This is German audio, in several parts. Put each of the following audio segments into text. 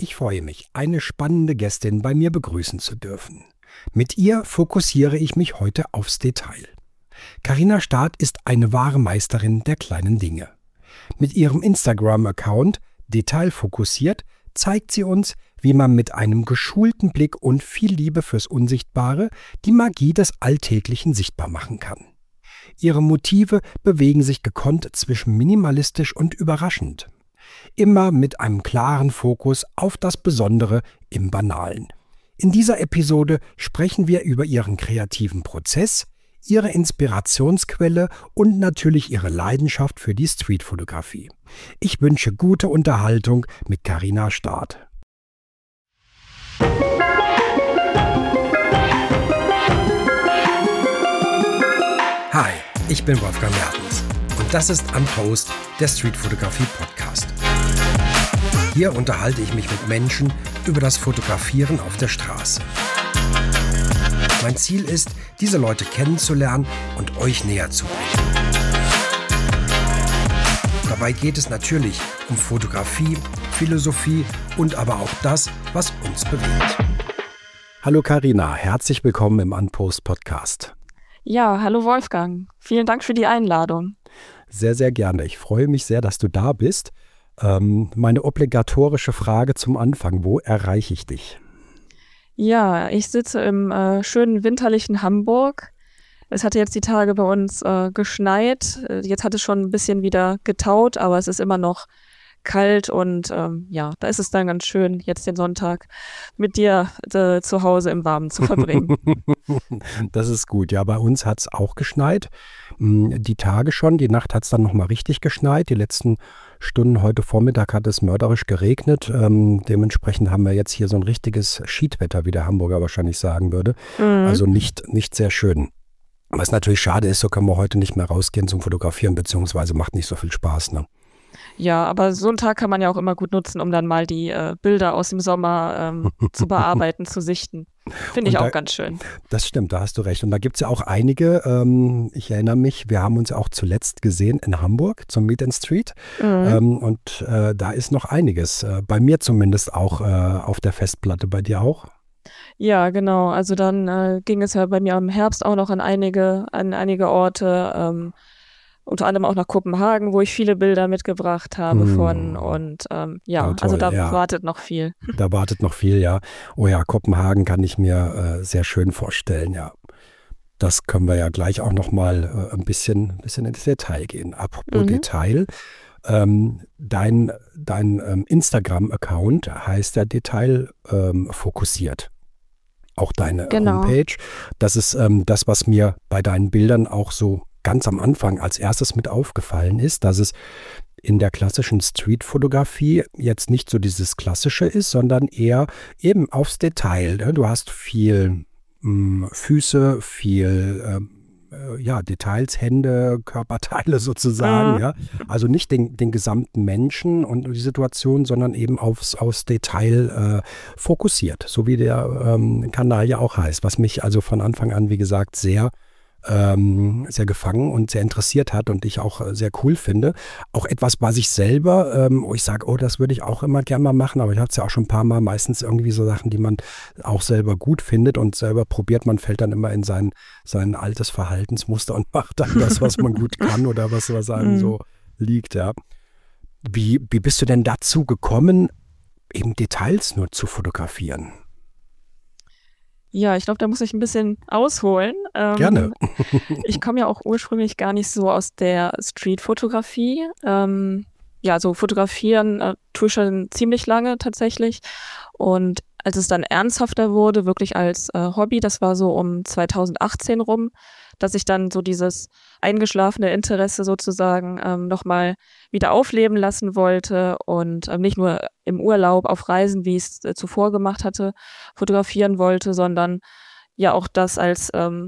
Ich freue mich, eine spannende Gästin bei mir begrüßen zu dürfen. Mit ihr fokussiere ich mich heute aufs Detail. Carina Staat ist eine wahre Meisterin der kleinen Dinge. Mit ihrem Instagram-Account Detailfokussiert zeigt sie uns, wie man mit einem geschulten Blick und viel Liebe fürs Unsichtbare die Magie des Alltäglichen sichtbar machen kann. Ihre Motive bewegen sich gekonnt zwischen minimalistisch und überraschend. Immer mit einem klaren Fokus auf das Besondere im Banalen. In dieser Episode sprechen wir über ihren kreativen Prozess, ihre Inspirationsquelle und natürlich ihre Leidenschaft für die Streetfotografie. Ich wünsche gute Unterhaltung mit Carina Staat. Hi, ich bin Wolfgang Mertens und das ist Unpost, der Streetfotografie Podcast. Hier unterhalte ich mich mit Menschen über das Fotografieren auf der Straße. Mein Ziel ist, diese Leute kennenzulernen und euch näher zu bringen. Dabei geht es natürlich um Fotografie, Philosophie und aber auch das, was uns bewegt. Hallo Carina, herzlich willkommen im Unpost Podcast. Ja, hallo Wolfgang. Vielen Dank für die Einladung. Sehr, sehr gerne. Ich freue mich sehr, dass du da bist. Meine obligatorische Frage zum Anfang, wo erreiche ich dich? Ja, ich sitze im schönen winterlichen Hamburg. Es hatte jetzt die Tage bei uns geschneit. Jetzt hat es schon ein bisschen wieder getaut, aber es ist immer noch kalt und da ist es dann ganz schön, jetzt den Sonntag mit dir zu Hause im Warmen zu verbringen. Das ist gut. Ja, bei uns hat es auch geschneit. Die Tage schon, die Nacht hat es dann nochmal richtig geschneit. Die letzten Stunden heute Vormittag hat es mörderisch geregnet. Dementsprechend haben wir jetzt hier so ein richtiges Schiedwetter, wie der Hamburger wahrscheinlich sagen würde. Also nicht sehr schön. Was natürlich schade ist, so können wir heute nicht mehr rausgehen zum Fotografieren, beziehungsweise macht nicht so viel Spaß, ne? Ja, aber so einen Tag kann man ja auch immer gut nutzen, um dann mal die Bilder aus dem Sommer zu bearbeiten, zu sichten. Finde ich auch ganz schön. Das stimmt, da hast du recht. Und da gibt es ja auch einige, ich erinnere mich, wir haben uns ja auch zuletzt gesehen in Hamburg zum Meet and Street. Da ist noch einiges, bei mir zumindest auch auf der Festplatte, bei dir auch? Ja, genau. Also dann ging es ja bei mir im Herbst auch noch an einige Orte, unter anderem auch nach Kopenhagen, wo ich viele Bilder mitgebracht habe von und also da wartet noch viel. Da wartet noch viel, ja. Oh ja, Kopenhagen kann ich mir sehr schön vorstellen, ja. Das können wir ja gleich auch noch mal ein bisschen ins Detail gehen. Apropos Detail, dein Instagram-Account heißt ja Detail fokussiert. Auch deine Homepage. Das ist das, was mir bei deinen Bildern auch so ganz am Anfang als erstes mit aufgefallen ist, dass es in der klassischen Streetfotografie jetzt nicht so dieses Klassische ist, sondern eher eben aufs Detail. Du hast viel Füße, viel Details, Hände, Körperteile sozusagen. Ja? Also nicht den gesamten Menschen und die Situation, sondern eben aufs Detail fokussiert, so wie der Kanal ja auch heißt, was mich also von Anfang an, wie gesagt, sehr gefangen und sehr interessiert hat und ich auch sehr cool finde. Auch etwas, was ich selber, wo ich sage, das würde ich auch immer gerne mal machen, aber ich habe es ja auch schon ein paar Mal, meistens irgendwie so Sachen, die man auch selber gut findet und selber probiert. Man fällt dann immer in sein altes Verhaltensmuster und macht dann das, was man gut kann oder was einem so liegt. Ja. Wie bist du denn dazu gekommen, eben Details nur zu fotografieren? Ja, ich glaube, da muss ich ein bisschen ausholen. Gerne. Ich komme ja auch ursprünglich gar nicht so aus der Street-Fotografie. So fotografieren tue ich schon ziemlich lange tatsächlich. Und als es dann ernsthafter wurde, wirklich als Hobby, das war so um 2018 rum, dass ich dann so dieses eingeschlafene Interesse sozusagen nochmal wieder aufleben lassen wollte und nicht nur im Urlaub auf Reisen, wie ich es zuvor gemacht hatte, fotografieren wollte, sondern ja auch das als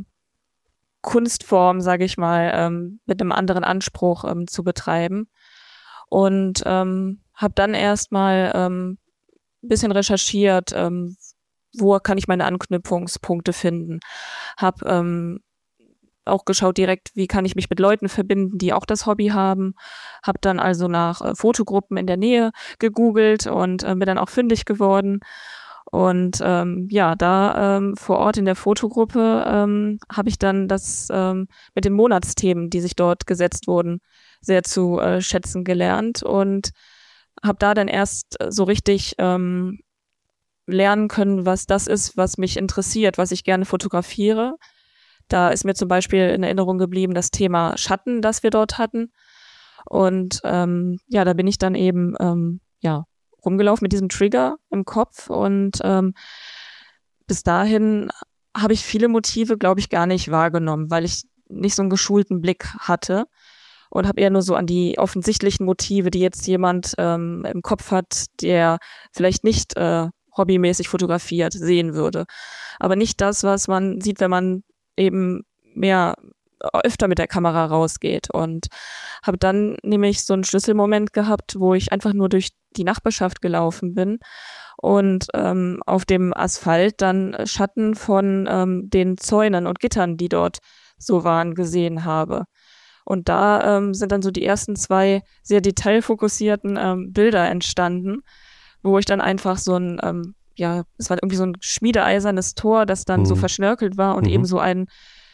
Kunstform, sage ich mal, mit einem anderen Anspruch zu betreiben. Und habe dann erstmal ein bisschen recherchiert, wo kann ich meine Anknüpfungspunkte finden. Habe auch geschaut direkt, wie kann ich mich mit Leuten verbinden, die auch das Hobby haben. Habe dann also nach Fotogruppen in der Nähe gegoogelt und bin dann auch fündig geworden. Und da vor Ort in der Fotogruppe habe ich dann das mit den Monatsthemen, die sich dort gesetzt wurden, sehr zu schätzen gelernt und habe da dann erst so richtig lernen können, was das ist, was mich interessiert, was ich gerne fotografiere. Da ist mir zum Beispiel in Erinnerung geblieben das Thema Schatten, das wir dort hatten. Und da bin ich dann eben rumgelaufen mit diesem Trigger im Kopf und bis dahin habe ich viele Motive, glaube ich, gar nicht wahrgenommen, weil ich nicht so einen geschulten Blick hatte und habe eher nur so an die offensichtlichen Motive, die jetzt jemand im Kopf hat, der vielleicht nicht hobbymäßig fotografiert, sehen würde. Aber nicht das, was man sieht, wenn man eben öfter mit der Kamera rausgeht. Und habe dann nämlich so einen Schlüsselmoment gehabt, wo ich einfach nur durch die Nachbarschaft gelaufen bin und auf dem Asphalt dann Schatten von den Zäunen und Gittern, die dort so waren, gesehen habe. Und da sind dann so die ersten 2 sehr detailfokussierten Bilder entstanden, wo ich dann einfach so es war irgendwie so ein schmiedeeisernes Tor, das dann so verschnörkelt war und eben so einen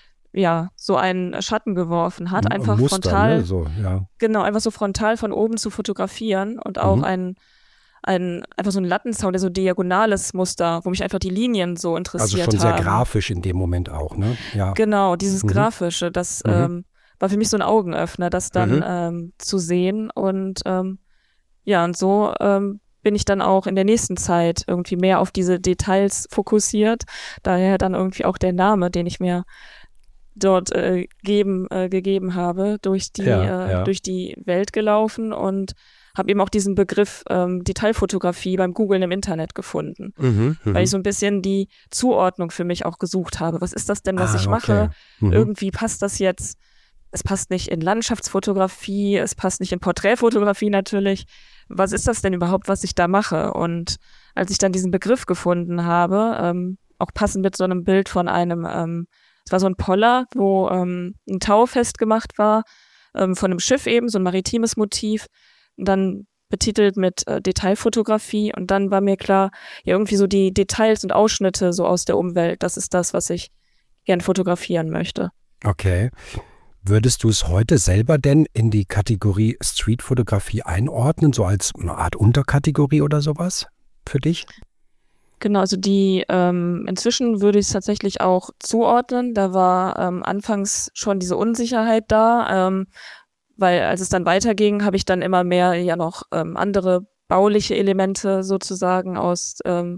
Schatten geworfen hat, einfach Muster, frontal, ne? So, ja. Genau, einfach so frontal von oben zu fotografieren und auch einfach so ein Lattenzaun, der so diagonales Muster, wo mich einfach die Linien so interessiert haben. Also schon sehr grafisch in dem Moment auch, ne? Ja. Genau, dieses Grafische, das war für mich so ein Augenöffner, das dann zu sehen und und so bin ich dann auch in der nächsten Zeit irgendwie mehr auf diese Details fokussiert. Daher dann irgendwie auch der Name, den ich mir dort gegeben habe, durch die Welt gelaufen und habe eben auch diesen Begriff Detailfotografie beim Googlen im Internet gefunden, weil ich so ein bisschen die Zuordnung für mich auch gesucht habe. Was ist das denn, was ich mache? Irgendwie passt das jetzt. Es passt nicht in Landschaftsfotografie, es passt nicht in Porträtfotografie natürlich. Was ist das denn überhaupt, was ich da mache? Und als ich dann diesen Begriff gefunden habe, auch passend mit so einem Bild von einem, es war so ein Poller, wo ein Tau festgemacht war, von einem Schiff eben, so ein maritimes Motiv, und dann betitelt mit Detailfotografie. Und dann war mir klar, ja, irgendwie so die Details und Ausschnitte so aus der Umwelt, das ist das, was ich gern fotografieren möchte. Okay. Würdest du es heute selber denn in die Kategorie Streetfotografie einordnen, so als eine Art Unterkategorie oder sowas für dich? Genau, also inzwischen würde ich es tatsächlich auch zuordnen. Da war anfangs schon diese Unsicherheit da, weil als es dann weiterging, habe ich dann immer mehr ja noch andere bauliche Elemente sozusagen aus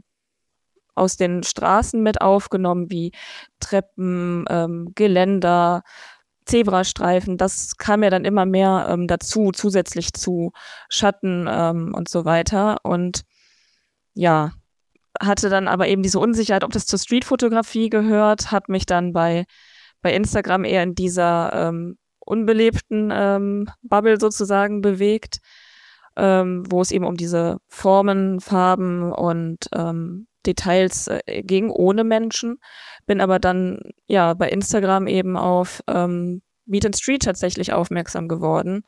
den Straßen mit aufgenommen, wie Treppen, Geländer, Zebrastreifen. Das kam ja dann immer mehr dazu, zusätzlich zu Schatten und so weiter. Und ja, hatte dann aber eben diese Unsicherheit, ob das zur Streetfotografie gehört, hat mich dann bei Instagram eher in dieser unbelebten Bubble sozusagen bewegt, wo es eben um diese Formen, Farben und Details ging ohne Menschen. Bin aber dann bei Instagram eben auf Meet and Street tatsächlich aufmerksam geworden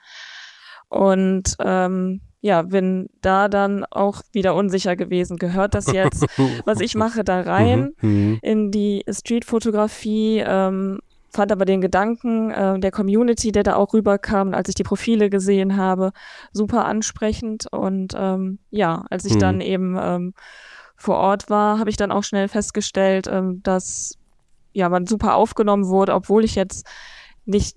und bin da dann auch wieder unsicher gewesen. Gehört das jetzt, was ich mache, da rein in die Streetfotografie? Fand aber den Gedanken der Community, der da auch rüberkam, als ich die Profile gesehen habe, super ansprechend. Und als ich dann eben vor Ort war, habe ich dann auch schnell festgestellt, dass man super aufgenommen wurde, obwohl ich jetzt nicht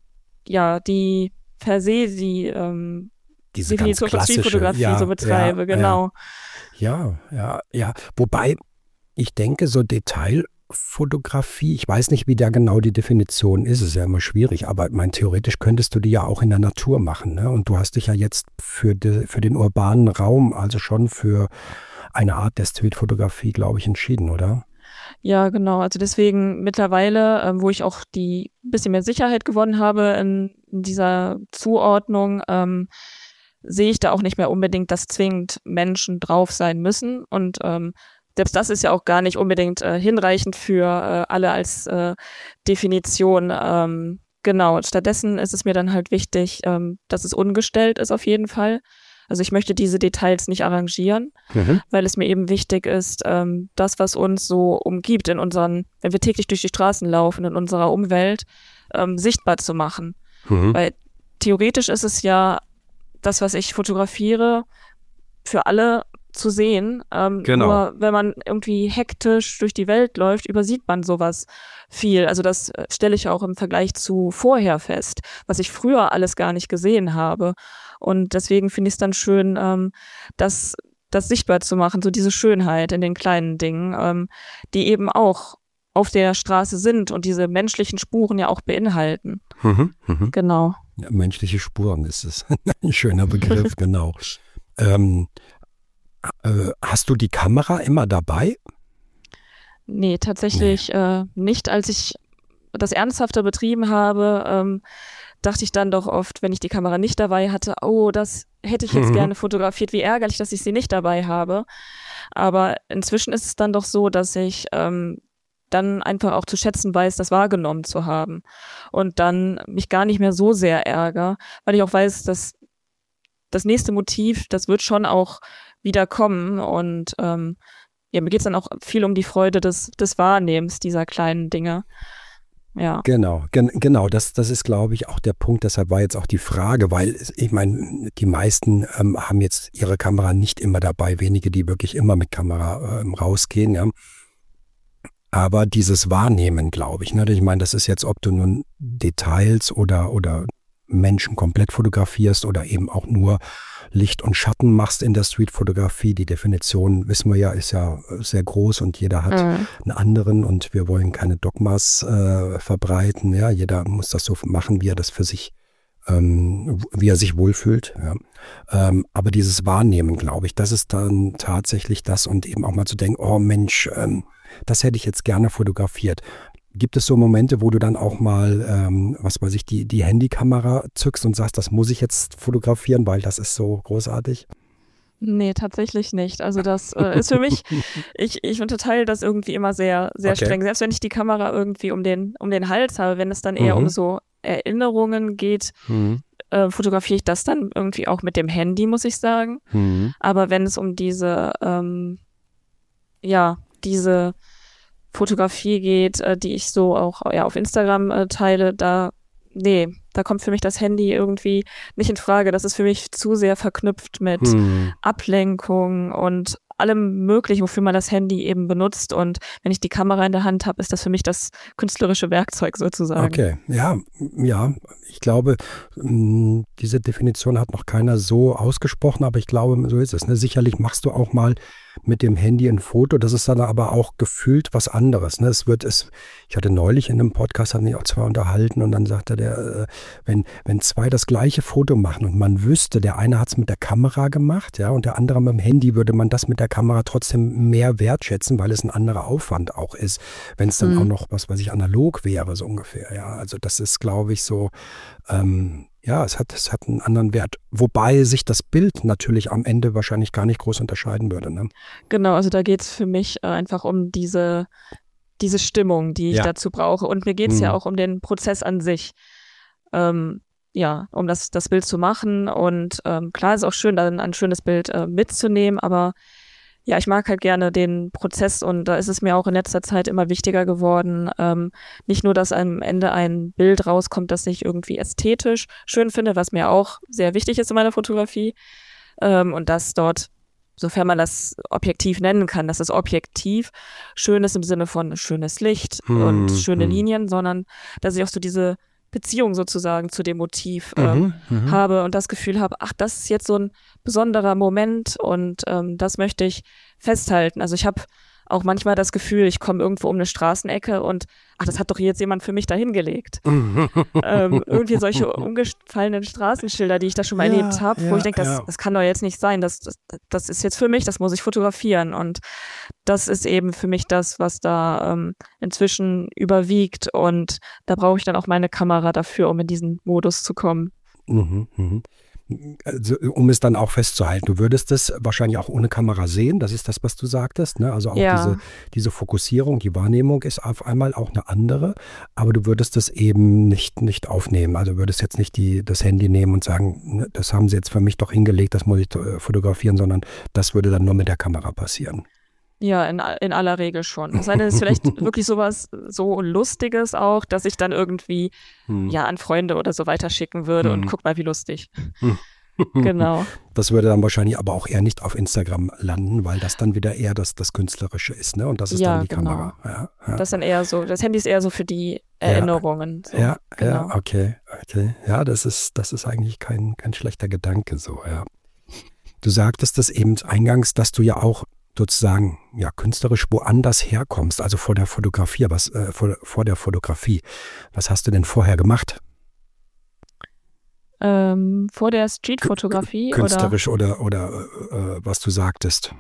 die per se diese Definition ganz von Streetfotografie so betreibe, genau. Ja. Wobei ich denke, so Detailfotografie, ich weiß nicht, wie da genau die Definition ist, ist ja immer schwierig, aber theoretisch könntest du die ja auch in der Natur machen, ne? Und du hast dich ja jetzt für den urbanen Raum, also schon für eine Art der Streetfotografie, glaube ich, entschieden, oder? Ja, genau. Also deswegen mittlerweile, wo ich auch die bisschen mehr Sicherheit gewonnen habe in dieser Zuordnung, sehe ich da auch nicht mehr unbedingt, dass zwingend Menschen drauf sein müssen und selbst das ist ja auch gar nicht unbedingt hinreichend für alle als Definition. Genau, stattdessen ist es mir dann halt wichtig, dass es ungestellt ist auf jeden Fall. Also ich möchte diese Details nicht arrangieren, weil es mir eben wichtig ist, das, was uns so umgibt wenn wir täglich durch die Straßen laufen, in unserer Umwelt, sichtbar zu machen. Weil theoretisch ist es ja das, was ich fotografiere, für alle zu sehen. Nur wenn man irgendwie hektisch durch die Welt läuft, übersieht man sowas viel. Also das stelle ich auch im Vergleich zu vorher fest, was ich früher alles gar nicht gesehen habe. Und deswegen finde ich es dann schön, das sichtbar zu machen, so diese Schönheit in den kleinen Dingen, die eben auch auf der Straße sind und diese menschlichen Spuren ja auch beinhalten. Genau. Ja, menschliche Spuren ist es. Ein schöner Begriff, genau. Hast du die Kamera immer dabei? Nee, tatsächlich nicht. Als ich das ernsthafter betrieben habe, dachte ich dann doch oft, wenn ich die Kamera nicht dabei hatte, oh, das hätte ich jetzt gerne fotografiert, wie ärgerlich, dass ich sie nicht dabei habe. Aber inzwischen ist es dann doch so, dass ich dann einfach auch zu schätzen weiß, das wahrgenommen zu haben. Und dann mich gar nicht mehr so sehr ärgere, weil ich auch weiß, dass das nächste Motiv, das wird schon auch wieder kommen. Und ja, mir geht es dann auch viel um die Freude des Wahrnehmens dieser kleinen Dinge. Ja. Genau, das ist, glaube ich, auch der Punkt. Deshalb war jetzt auch die Frage, weil ich meine, die meisten haben jetzt ihre Kamera nicht immer dabei, wenige, die wirklich immer mit Kamera rausgehen, ja. Aber dieses Wahrnehmen, glaube ich, ne? Ich meine, das ist jetzt, ob du nun Details oder Menschen komplett fotografierst oder eben auch nur Licht und Schatten machst in der Streetfotografie. Die Definition, wissen wir ja, ist ja sehr groß und jeder hat einen anderen und wir wollen keine Dogmas verbreiten. Ja, jeder muss das so machen, wie er das für sich, wie er sich wohlfühlt. Ja. Aber dieses Wahrnehmen, glaube ich, das ist dann tatsächlich das und eben auch mal zu denken, oh Mensch, das hätte ich jetzt gerne fotografiert. Gibt es so Momente, wo du dann auch mal, was weiß ich, die Handykamera zückst und sagst, das muss ich jetzt fotografieren, weil das ist so großartig? Nee, tatsächlich nicht. Also das ist für mich, ich unterteile das irgendwie immer sehr, sehr streng. Selbst wenn ich die Kamera irgendwie um den Hals habe, wenn es dann eher um so Erinnerungen geht, fotografiere ich das dann irgendwie auch mit dem Handy, muss ich sagen. Aber wenn es um diese Fotografie geht, die ich so auch auf Instagram teile, da kommt für mich das Handy irgendwie nicht in Frage. Das ist für mich zu sehr verknüpft mit Ablenkung und allem Möglichen, wofür man das Handy eben benutzt. Und wenn ich die Kamera in der Hand habe, ist das für mich das künstlerische Werkzeug sozusagen. Okay, ja, ich glaube, diese Definition hat noch keiner so ausgesprochen, aber ich glaube, so ist es. Ne? Sicherlich machst du auch mal mit dem Handy ein Foto, das ist dann aber auch gefühlt was anderes. Ne? Ich hatte neulich in einem Podcast, hatten mich auch zwei unterhalten und dann sagte der, wenn zwei das gleiche Foto machen und man wüsste, der eine hat es mit der Kamera gemacht, ja, und der andere mit dem Handy, würde man das mit der Kamera trotzdem mehr wertschätzen, weil es ein anderer Aufwand auch ist, wenn es dann auch noch, was weiß ich, analog wäre, so ungefähr, ja. Also das ist, glaube ich, so, es hat einen anderen Wert. Wobei sich das Bild natürlich am Ende wahrscheinlich gar nicht groß unterscheiden würde. Ne? Genau, also da geht es für mich einfach um diese Stimmung, die ich dazu brauche. Und mir geht es ja auch um den Prozess an sich. Um das Bild zu machen. Und klar ist auch schön, dann ein schönes Bild mitzunehmen, aber ja, ich mag halt gerne den Prozess und da ist es mir auch in letzter Zeit immer wichtiger geworden, nicht nur, dass am Ende ein Bild rauskommt, das ich irgendwie ästhetisch schön finde, was mir auch sehr wichtig ist in meiner Fotografie, und dass dort, sofern man das objektiv nennen kann, dass das objektiv schön ist im Sinne von schönes Licht und schöne Linien, sondern dass ich auch so diese Beziehung sozusagen zu dem Motiv habe und das Gefühl habe, ach, das ist jetzt so ein besonderer Moment und das möchte ich festhalten. Also ich habe auch manchmal das Gefühl, ich komme irgendwo um eine Straßenecke und ach, das hat doch jetzt jemand für mich da hingelegt. Irgendwie solche umgefallenen Straßenschilder, die ich da schon mal erlebt habe, wo ich denke, das kann doch jetzt nicht sein, das ist jetzt für mich, das muss ich fotografieren und das ist eben für mich das, was da inzwischen überwiegt und da brauche ich dann auch meine Kamera dafür, um in diesen Modus zu kommen. also, um es dann auch festzuhalten, du würdest es wahrscheinlich auch ohne Kamera sehen, das ist das, was du sagtest, ne? Also auch Ja, diese Fokussierung, die Wahrnehmung ist auf einmal auch eine andere, aber du würdest es eben nicht aufnehmen. Also würdest jetzt nicht das Handy nehmen und sagen, ne, das haben sie jetzt für mich doch hingelegt, das muss ich fotografieren, sondern das würde dann nur mit der Kamera passieren. ja, in aller Regel schon. Es sei denn, es ist vielleicht wirklich sowas so Lustiges auch, dass ich dann irgendwie Hm. ja an Freunde oder so weiterschicken würde und Hm. guck mal, wie lustig. Hm. Genau. Das würde dann wahrscheinlich aber auch eher nicht auf Instagram landen, weil das dann wieder eher das Künstlerische ist, ne? Und das ist dann Ja, die genau. Kamera. Ja, ja. Das dann eher so, das Handy ist eher so für die Ja, Erinnerungen. So, ja, ja, genau. okay, okay. Ja, das ist eigentlich kein schlechter Gedanke so, ja. Du sagtest das eben eingangs, dass du ja auch sozusagen ja künstlerisch woanders herkommst, also vor der Fotografie. Vor der Fotografie. Was hast du denn vorher gemacht? Vor der Streetfotografie oder Künstlerisch oder was du sagtest.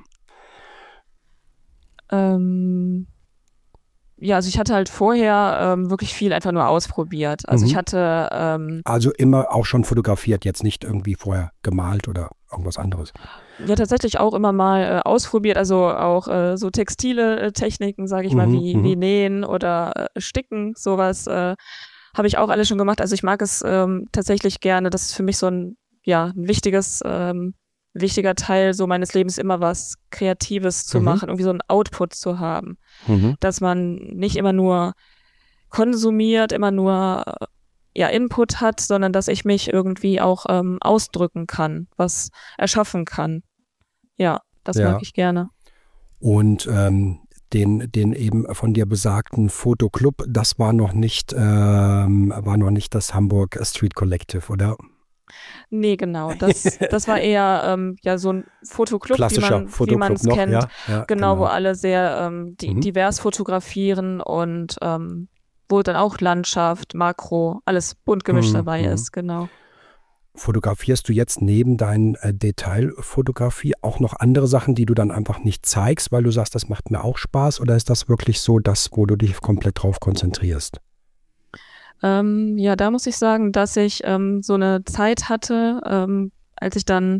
ähm, ja, also ich hatte halt vorher wirklich viel einfach nur ausprobiert. Also ich Mhm. hatte Also immer auch schon fotografiert, jetzt nicht irgendwie vorher gemalt oder irgendwas anderes. ja tatsächlich auch immer mal ausprobiert, also auch so textile Techniken, sage ich mal, Mhm, wie mhm, Nähen oder Sticken, sowas habe ich auch alles schon gemacht. Also ich mag es tatsächlich gerne. Das ist für mich so ein, ja, ein wichtiger Teil so meines Lebens, immer was Kreatives zu mhm, machen, irgendwie so einen Output zu haben. mhm, Dass man nicht immer nur konsumiert, immer nur ja, Input hat, sondern dass ich mich irgendwie auch ausdrücken kann, was erschaffen kann. Ja, das mag ja. ich gerne. Und den eben von dir besagten Fotoclub, das war noch nicht das Hamburg Street Collective, oder? Nee, genau. Das war eher ja so ein Fotoclub, Klassischer wie man Fotoclub es noch, kennt, ja, ja, genau, wo genau. alle sehr Mhm. divers fotografieren und wo dann auch Landschaft, Makro, alles bunt gemischt Mhm. dabei Mhm. ist, genau. Fotografierst du jetzt neben deinen Detailfotografie auch noch andere Sachen, die du dann einfach nicht zeigst, weil du sagst, das macht mir auch Spaß, oder ist das wirklich so das, wo du dich komplett drauf konzentrierst? Ja, da muss ich sagen, dass ich so eine Zeit hatte, als ich dann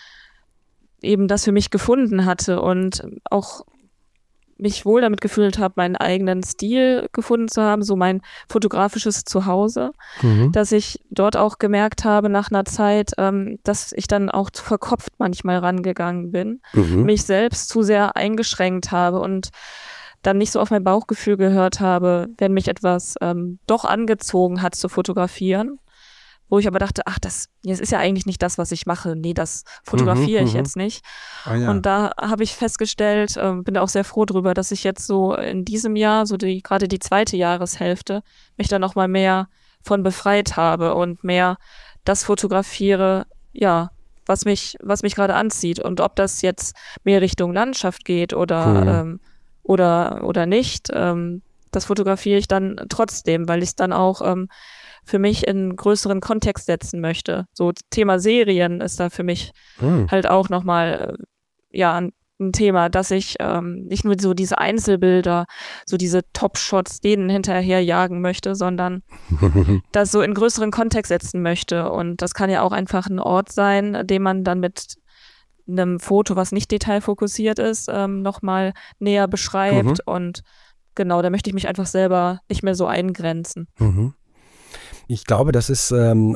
eben das für mich gefunden hatte und auch mich wohl damit gefühlt habe, meinen eigenen Stil gefunden zu haben, so mein fotografisches Zuhause, Mhm. dass ich dort auch gemerkt habe nach einer Zeit, dass ich dann auch zu verkopft manchmal rangegangen bin, Mhm. mich selbst zu sehr eingeschränkt habe und dann nicht so auf mein Bauchgefühl gehört habe, wenn mich etwas doch angezogen hat zu fotografieren, wo ich aber dachte, ach, das ist ja eigentlich nicht das, was ich mache. Nee, das Mhm. fotografiere ich Mhm. jetzt nicht. Ah ja. Und da habe ich festgestellt, bin da auch sehr froh drüber, dass ich jetzt so in diesem Jahr, so gerade die zweite Jahreshälfte, mich da noch mal mehr von befreit habe und mehr das fotografiere, ja, was mich gerade anzieht. Und ob das jetzt mehr Richtung Landschaft geht Mhm. oder nicht, das fotografiere ich dann trotzdem, weil ich es dann auch für mich in einen größeren Kontext setzen möchte. So Thema Serien ist da für mich Mhm. halt auch nochmal ja ein Thema, dass ich nicht nur so diese Einzelbilder, so diese Top-Shots denen hinterher jagen möchte, sondern das so in größeren Kontext setzen möchte. Und das kann ja auch einfach ein Ort sein, den man dann mit einem Foto, was nicht detailfokussiert ist, nochmal näher Mhm. beschreibt. Und genau, da möchte ich mich einfach selber nicht mehr so eingrenzen. Mhm. Ich glaube, das ist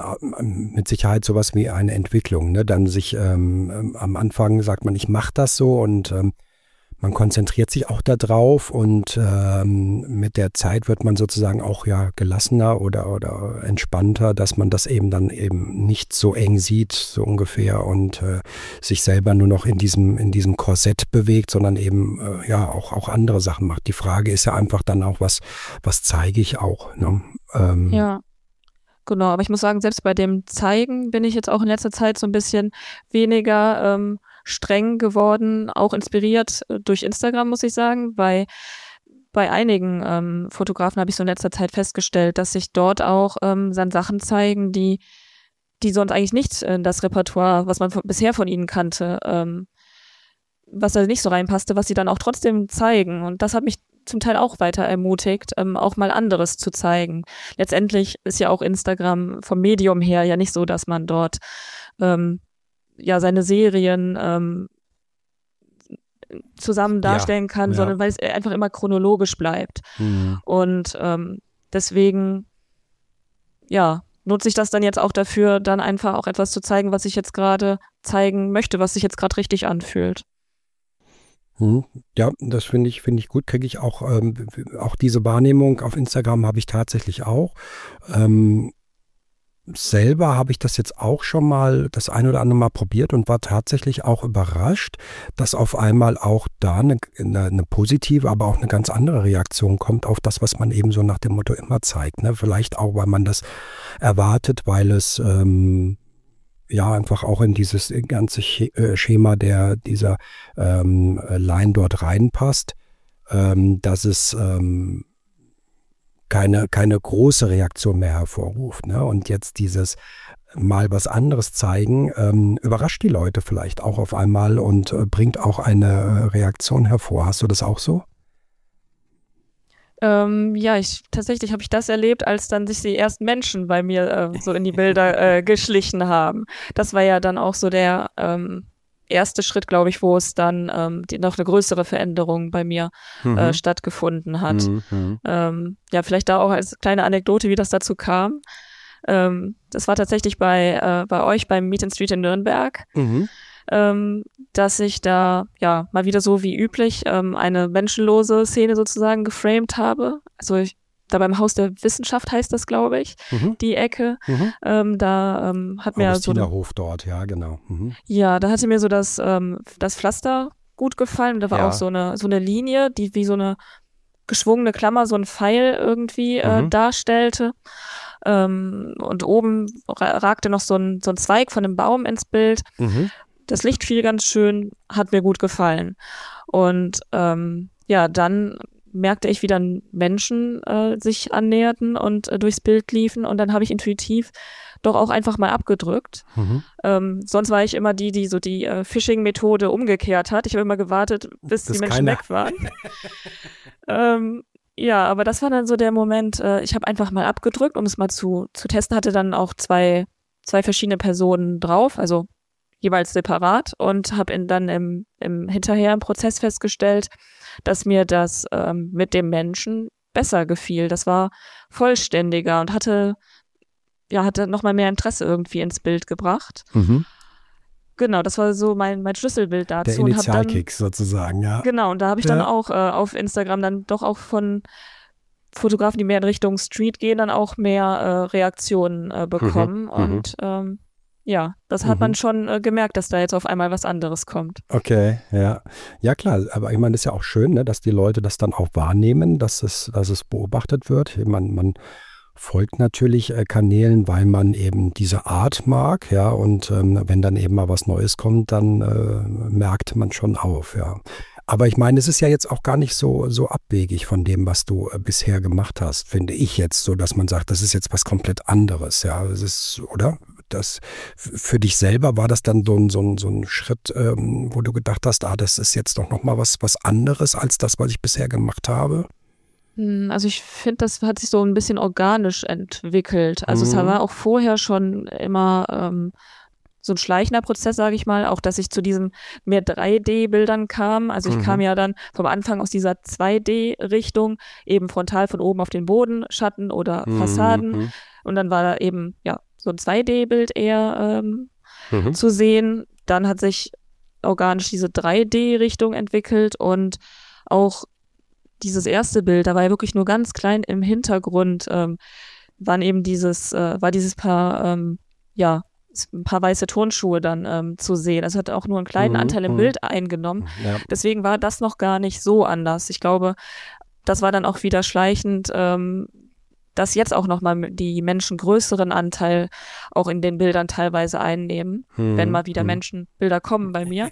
mit Sicherheit sowas wie eine Entwicklung, ne? Dann sich am Anfang sagt man, ich mache das so und man konzentriert sich auch darauf und mit der Zeit wird man sozusagen auch ja gelassener oder entspannter, dass man das eben dann eben nicht so eng sieht, so ungefähr und sich selber nur noch in diesem Korsett bewegt, sondern eben ja auch andere Sachen macht. Die Frage ist ja einfach dann auch, was zeige ich auch, ne? Ja. Genau, aber ich muss sagen, selbst bei dem Zeigen bin ich jetzt auch in letzter Zeit so ein bisschen weniger streng geworden, auch inspiriert durch Instagram, muss ich sagen. Bei einigen Fotografen habe ich so in letzter Zeit festgestellt, dass sich dort auch dann Sachen zeigen, die sonst eigentlich nicht in das Repertoire, was man bisher von ihnen kannte, was da nicht so reinpasste, was sie dann auch trotzdem zeigen. Und das hat mich zum Teil auch weiter ermutigt, auch mal anderes zu zeigen. Letztendlich ist ja auch Instagram vom Medium her ja nicht so, dass man dort ja seine Serien zusammen darstellen kann, sondern weil es einfach immer chronologisch bleibt. Und deswegen, ja, nutze ich das dann jetzt auch dafür, dann einfach auch etwas zu zeigen, was ich jetzt gerade zeigen möchte, was sich jetzt gerade richtig anfühlt. Ja, das finde ich gut, kriege ich auch diese Wahrnehmung auf Instagram habe ich tatsächlich auch. Selber habe ich das jetzt auch schon mal das ein oder andere Mal probiert und war tatsächlich auch überrascht, dass auf einmal auch da eine positive, aber auch eine ganz andere Reaktion kommt auf das, was man eben so nach dem Motto immer zeigt. Ne? Vielleicht auch, weil man das erwartet, weil es einfach auch in dieses ganze Schema dieser Line dort reinpasst, dass es keine große Reaktion mehr hervorruft. Ne? Und jetzt dieses mal was anderes zeigen, überrascht die Leute vielleicht auch auf einmal und bringt auch eine Reaktion hervor. Hast du das auch so? Tatsächlich habe ich das erlebt, als dann sich die ersten Menschen bei mir so in die Bilder geschlichen haben. Das war ja dann auch so der erste Schritt, glaube ich, wo es dann noch eine größere Veränderung bei mir stattgefunden hat. Vielleicht da auch als kleine Anekdote, wie das dazu kam. Das war tatsächlich bei euch beim Meet and Street in Nürnberg, dass ich da mal wieder so wie üblich eine menschenlose Szene sozusagen geframed habe. Also da beim Haus der Wissenschaft heißt das, glaube ich, die Ecke. Da hat mir so Hof dort, ja, genau. Ja, da hatte mir so das Pflaster gut gefallen. Da war auch so eine Linie, die wie so eine geschwungene Klammer, so ein Pfeil irgendwie darstellte. Und oben ragte noch so ein Zweig von einem Baum ins Bild. Das Licht fiel ganz schön, hat mir gut gefallen. Und dann merkte ich, wie dann Menschen sich annäherten und durchs Bild liefen. Und dann habe ich intuitiv doch auch einfach mal abgedrückt. Sonst war ich immer die so die Phishing-Methode umgekehrt hat. Ich habe immer gewartet, bis die Menschen weg waren. Aber das war dann so der Moment, ich habe einfach mal abgedrückt, um es mal zu testen. Hatte dann auch zwei verschiedene Personen drauf, also jeweils separat, und habe dann im hinterher im Prozess festgestellt, dass mir das mit dem Menschen besser gefiel. Das war vollständiger und hatte nochmal mehr Interesse irgendwie ins Bild gebracht. Genau, das war so mein Schlüsselbild dazu. Der Initialkick sozusagen, ja. Genau, und da habe ich dann auch auf Instagram dann doch auch von Fotografen, die mehr in Richtung Street gehen, dann auch mehr Reaktionen bekommen. Und das hat man schon gemerkt, dass da jetzt auf einmal was anderes kommt. Okay, ja. Ja, klar, aber ich meine, das ist ja auch schön, ne, dass die Leute das dann auch wahrnehmen, dass es beobachtet wird. Man folgt natürlich Kanälen, weil man eben diese Art mag, ja, und wenn dann eben mal was Neues kommt, dann merkt man schon auf, ja. Aber ich meine, es ist ja jetzt auch gar nicht so abwegig von dem, was du bisher gemacht hast, finde ich jetzt so, dass man sagt, das ist jetzt was komplett anderes, ja, das ist, oder? Das für dich selber war das dann so ein Schritt, wo du gedacht hast, das ist jetzt doch nochmal was anderes als das, was ich bisher gemacht habe? Also ich finde, das hat sich so ein bisschen organisch entwickelt. Also es war auch vorher schon immer so ein schleichender Prozess, sage ich mal, auch dass ich zu diesen mehr 3D-Bildern kam. Also ich kam ja dann vom Anfang aus dieser 2D-Richtung, eben frontal von oben auf den Boden, Schatten oder Fassaden. Und dann war da eben so ein 2D-Bild eher zu sehen. Dann hat sich organisch diese 3D-Richtung entwickelt und auch dieses erste Bild, da war ja wirklich nur ganz klein im Hintergrund, war dieses Paar, ein paar weiße Turnschuhe dann zu sehen. Also hat auch nur einen kleinen Anteil im Bild eingenommen. Ja. Deswegen war das noch gar nicht so anders. Ich glaube, das war dann auch wieder schleichend, dass jetzt auch nochmal die Menschen größeren Anteil auch in den Bildern teilweise einnehmen, wenn mal wieder Menschenbilder kommen bei mir.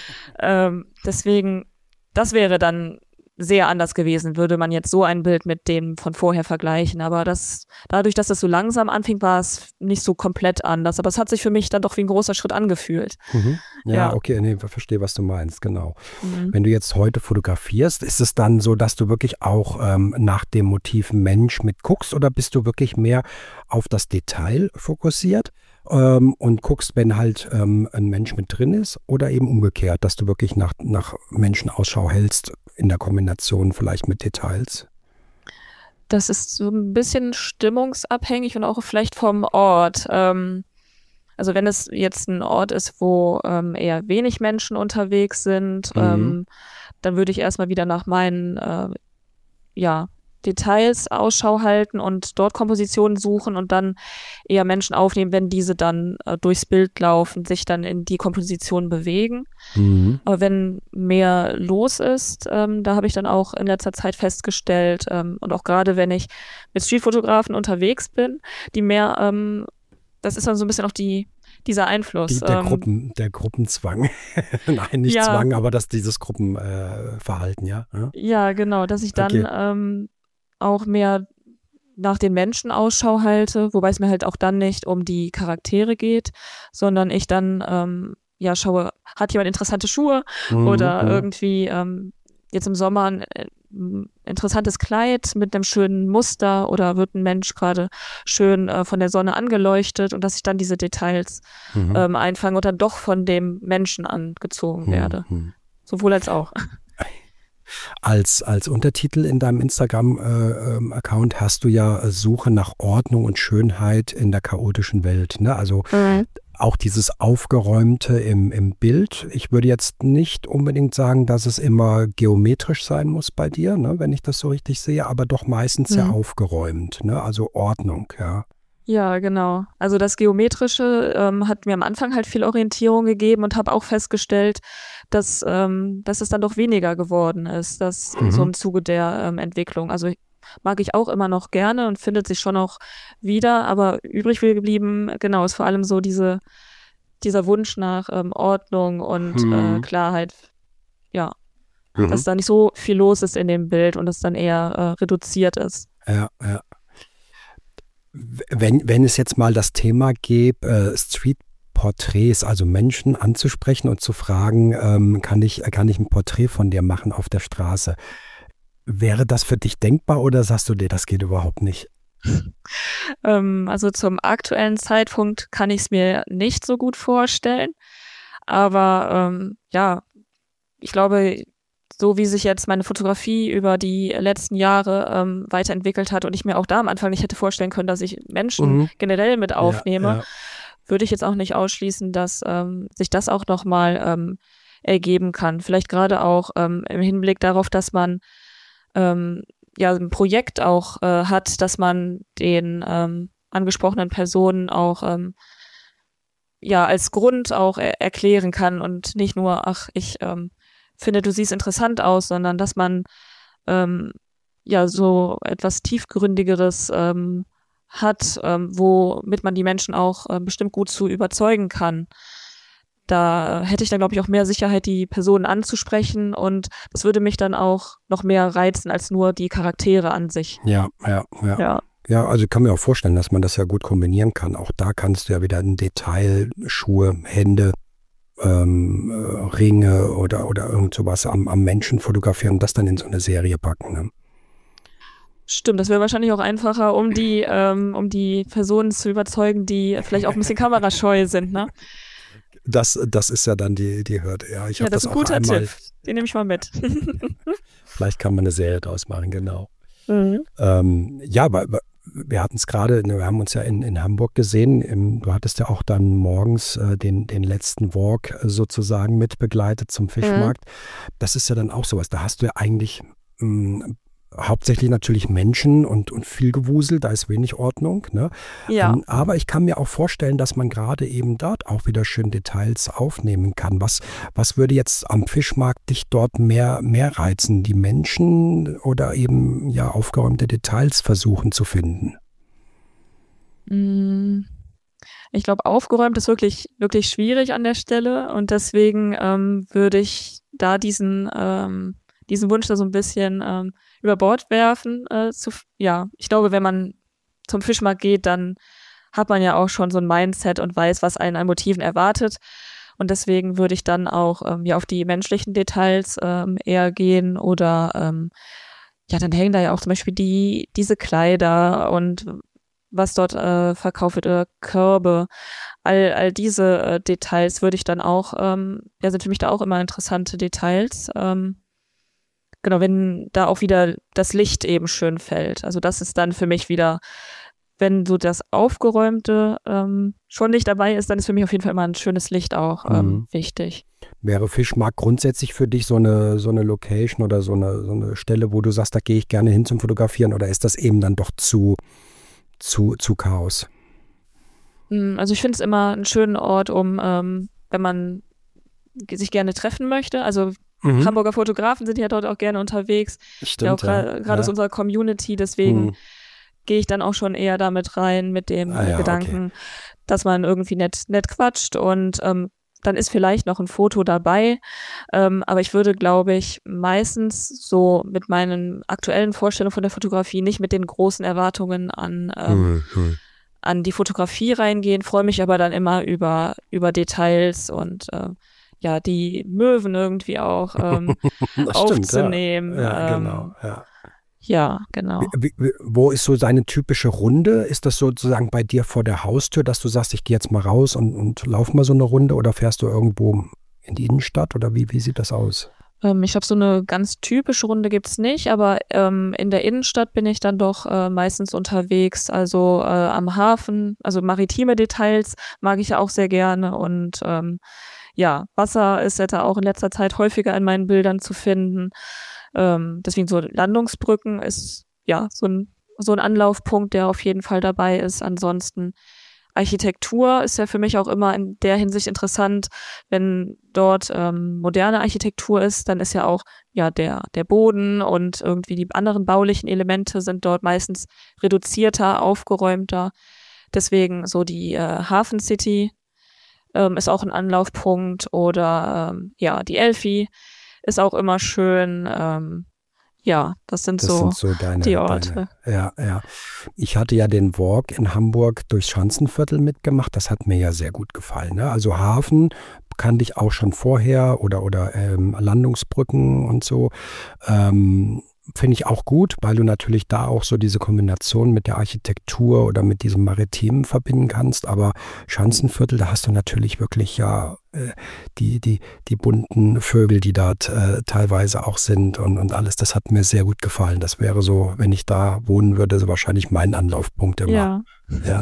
Deswegen, das wäre dann sehr anders gewesen, würde man jetzt so ein Bild mit dem von vorher vergleichen. Aber dadurch, dass das so langsam anfing, war es nicht so komplett anders. Aber es hat sich für mich dann doch wie ein großer Schritt angefühlt. Ja, okay, nee, verstehe, was du meinst, genau. Wenn du jetzt heute fotografierst, ist es dann so, dass du wirklich auch nach dem Motiv Mensch mit guckst oder bist du wirklich mehr auf das Detail fokussiert? und guckst, wenn halt ein Mensch mit drin ist oder eben umgekehrt, dass du wirklich nach Menschen Ausschau hältst in der Kombination vielleicht mit Details? Das ist so ein bisschen stimmungsabhängig und auch vielleicht vom Ort. Also wenn es jetzt ein Ort ist, wo eher wenig Menschen unterwegs sind, Mhm. dann würde ich erstmal wieder nach meinen ja, Details Ausschau halten und dort Kompositionen suchen und dann eher Menschen aufnehmen, wenn diese dann durchs Bild laufen, sich dann in die Komposition bewegen. Mhm. Aber wenn mehr los ist, da habe ich dann auch in letzter Zeit festgestellt, und auch gerade wenn ich mit Streetfotografen unterwegs bin, die mehr, das ist dann so ein bisschen auch dieser Einfluss. Der Gruppenzwang. Nein, nicht Ja, Zwang, aber dieses Gruppenverhalten, ja. Ja. ja, genau, dass ich dann Okay. auch mehr nach den Menschen Ausschau halte, wobei es mir halt auch dann nicht um die Charaktere geht, sondern ich dann ja schaue, hat jemand interessante Schuhe Mhm. oder Mhm. irgendwie jetzt im Sommer ein interessantes Kleid mit einem schönen Muster oder wird ein Mensch gerade schön von der Sonne angeleuchtet und dass ich dann diese Details Mhm. einfange und dann doch von dem Menschen angezogen werde. Mhm. Sowohl als auch. Als Untertitel in deinem Instagram-Account hast du ja Suche nach Ordnung und Schönheit in der chaotischen Welt. Ne? Also Mhm. auch dieses Aufgeräumte im Bild. Ich würde jetzt nicht unbedingt sagen, dass es immer geometrisch sein muss bei dir, ne, wenn ich das so richtig sehe, aber doch meistens sehr Mhm. aufgeräumt, ne? Also Ordnung, ja. Ja, genau. Also das Geometrische hat mir am Anfang halt viel Orientierung gegeben und habe auch festgestellt, dass es dann doch weniger geworden ist, dass so Mhm. im Zuge der Entwicklung. Also mag ich auch immer noch gerne und findet sich schon auch wieder, aber übrig geblieben, genau, ist vor allem so dieser Wunsch nach Ordnung und Mhm. Klarheit, ja, Mhm. dass da nicht so viel los ist in dem Bild und es dann eher reduziert ist. Ja, ja. Wenn es jetzt mal das Thema gäbe, Street-Porträts, also Menschen anzusprechen und zu fragen, kann ich ein Porträt von dir machen auf der Straße? Wäre das für dich denkbar oder sagst du dir, das geht überhaupt nicht? Also zum aktuellen Zeitpunkt kann ich es mir nicht so gut vorstellen. Aber ja, ich glaube, so wie sich jetzt meine Fotografie über die letzten Jahre weiterentwickelt hat und ich mir auch da am Anfang nicht hätte vorstellen können, dass ich Menschen Mhm. generell mit Ja, aufnehme, ja. würde ich jetzt auch nicht ausschließen, dass sich das auch nochmal ergeben kann. Vielleicht gerade auch im Hinblick darauf, dass man ja ein Projekt auch hat, dass man den angesprochenen Personen auch ja als Grund auch erklären kann und nicht nur, ach, ich finde, du siehst interessant aus, sondern dass man ja so etwas tiefgründigeres hat, womit man die Menschen auch bestimmt gut zu überzeugen kann. Da hätte ich dann, glaube ich, auch mehr Sicherheit, die Personen anzusprechen und das würde mich dann auch noch mehr reizen als nur die Charaktere an sich. Ja, ja, ja. Ja. Ja, also ich kann mir auch vorstellen, dass man das ja gut kombinieren kann. Auch da kannst du ja wieder ein Detail, Schuhe, Hände, Ringe oder irgend sowas am Menschen fotografieren und das dann in so eine Serie packen. Ne? Stimmt, das wäre wahrscheinlich auch einfacher, um die Personen zu überzeugen, die vielleicht auch ein bisschen kamerascheu sind, ne? Das ist ja dann die Hürde. Ja, ich Ja, habe das das ist ein auch guter Tipp. einmal, Den nehme ich mal mit. vielleicht kann man eine Serie draus machen, genau. Mhm. Ja, aber wir hatten es gerade, wir haben uns ja in Hamburg gesehen. Du hattest ja auch dann morgens den letzten Walk sozusagen mit begleitet zum Mhm. Fischmarkt. Das ist ja dann auch sowas. Da hast du ja eigentlich hauptsächlich natürlich Menschen und viel Gewusel, da ist wenig Ordnung. Ne? Ja. Aber ich kann mir auch vorstellen, dass man gerade eben dort auch wieder schön Details aufnehmen kann. Was würde jetzt am Fischmarkt dich dort mehr reizen? Die Menschen oder eben ja aufgeräumte Details versuchen zu finden? Mm, Ich glaube, aufgeräumt ist wirklich, wirklich schwierig an der Stelle und deswegen würde ich da diesen Wunsch da so ein bisschen über Bord werfen. Ja, ich glaube, wenn man zum Fischmarkt geht, dann hat man ja auch schon so ein Mindset und weiß, was einen an Motiven erwartet. Und deswegen würde ich dann auch ja auf die menschlichen Details eher gehen oder ja, dann hängen da ja auch zum Beispiel diese Kleider und was dort verkauft wird, oder Körbe. All diese Details würde ich dann auch, sind für mich da auch immer interessante Details. Genau, wenn da auch wieder das Licht eben schön fällt. Also das ist dann für mich wieder, wenn so das Aufgeräumte schon nicht dabei ist, dann ist für mich auf jeden Fall immer ein schönes Licht auch wichtig. Wäre Fischmarkt grundsätzlich für dich so eine Location oder so eine Stelle, wo du sagst, da gehe ich gerne hin zum Fotografieren, oder ist das eben dann doch zu Chaos? Also ich finde es immer einen schönen Ort, wenn man sich gerne treffen möchte. Also Hamburger Fotografen sind ja dort auch gerne unterwegs. Stimmt, gerade aus unserer Community, deswegen gehe ich dann auch schon eher damit rein, mit dem Gedanken, dass man irgendwie nett quatscht und dann ist vielleicht noch ein Foto dabei, aber ich würde, glaube ich, meistens so mit meinen aktuellen Vorstellungen von der Fotografie nicht mit den großen Erwartungen an die Fotografie reingehen, freue mich aber dann immer über Details und die Möwen irgendwie auch aufzunehmen. Stimmt, ja, genau. Ja. Ja, genau. Wo ist so seine typische Runde? Ist das sozusagen bei dir vor der Haustür, dass du sagst, ich gehe jetzt mal raus und lauf mal so eine Runde, oder fährst du irgendwo in die Innenstadt, oder wie sieht das aus? Ich glaube, so eine ganz typische Runde gibt's nicht, aber in der Innenstadt bin ich dann doch meistens unterwegs, also am Hafen, also maritime Details mag ich ja auch sehr gerne und Wasser ist ja da auch in letzter Zeit häufiger in meinen Bildern zu finden. Deswegen so Landungsbrücken ist so ein Anlaufpunkt, der auf jeden Fall dabei ist. Ansonsten Architektur ist ja für mich auch immer in der Hinsicht interessant. Wenn dort moderne Architektur ist, dann ist ja auch der Boden und irgendwie die anderen baulichen Elemente sind dort meistens reduzierter, aufgeräumter. Deswegen so die Hafen City ist auch ein Anlaufpunkt, oder die Elfi ist auch immer schön. Das sind so die Orte. Ja. Ich hatte ja den Walk in Hamburg durchs Schanzenviertel mitgemacht. Das hat mir ja sehr gut gefallen. Ne? Also Hafen kannte ich auch schon vorher, oder Landungsbrücken und so. Finde ich auch gut, weil du natürlich da auch so diese Kombination mit der Architektur oder mit diesem Maritimen verbinden kannst. Aber Schanzenviertel, da hast du natürlich wirklich die bunten Vögel, die dort teilweise auch sind und alles. Das hat mir sehr gut gefallen. Das wäre so, wenn ich da wohnen würde, so wahrscheinlich mein Anlaufpunkt immer. Ja.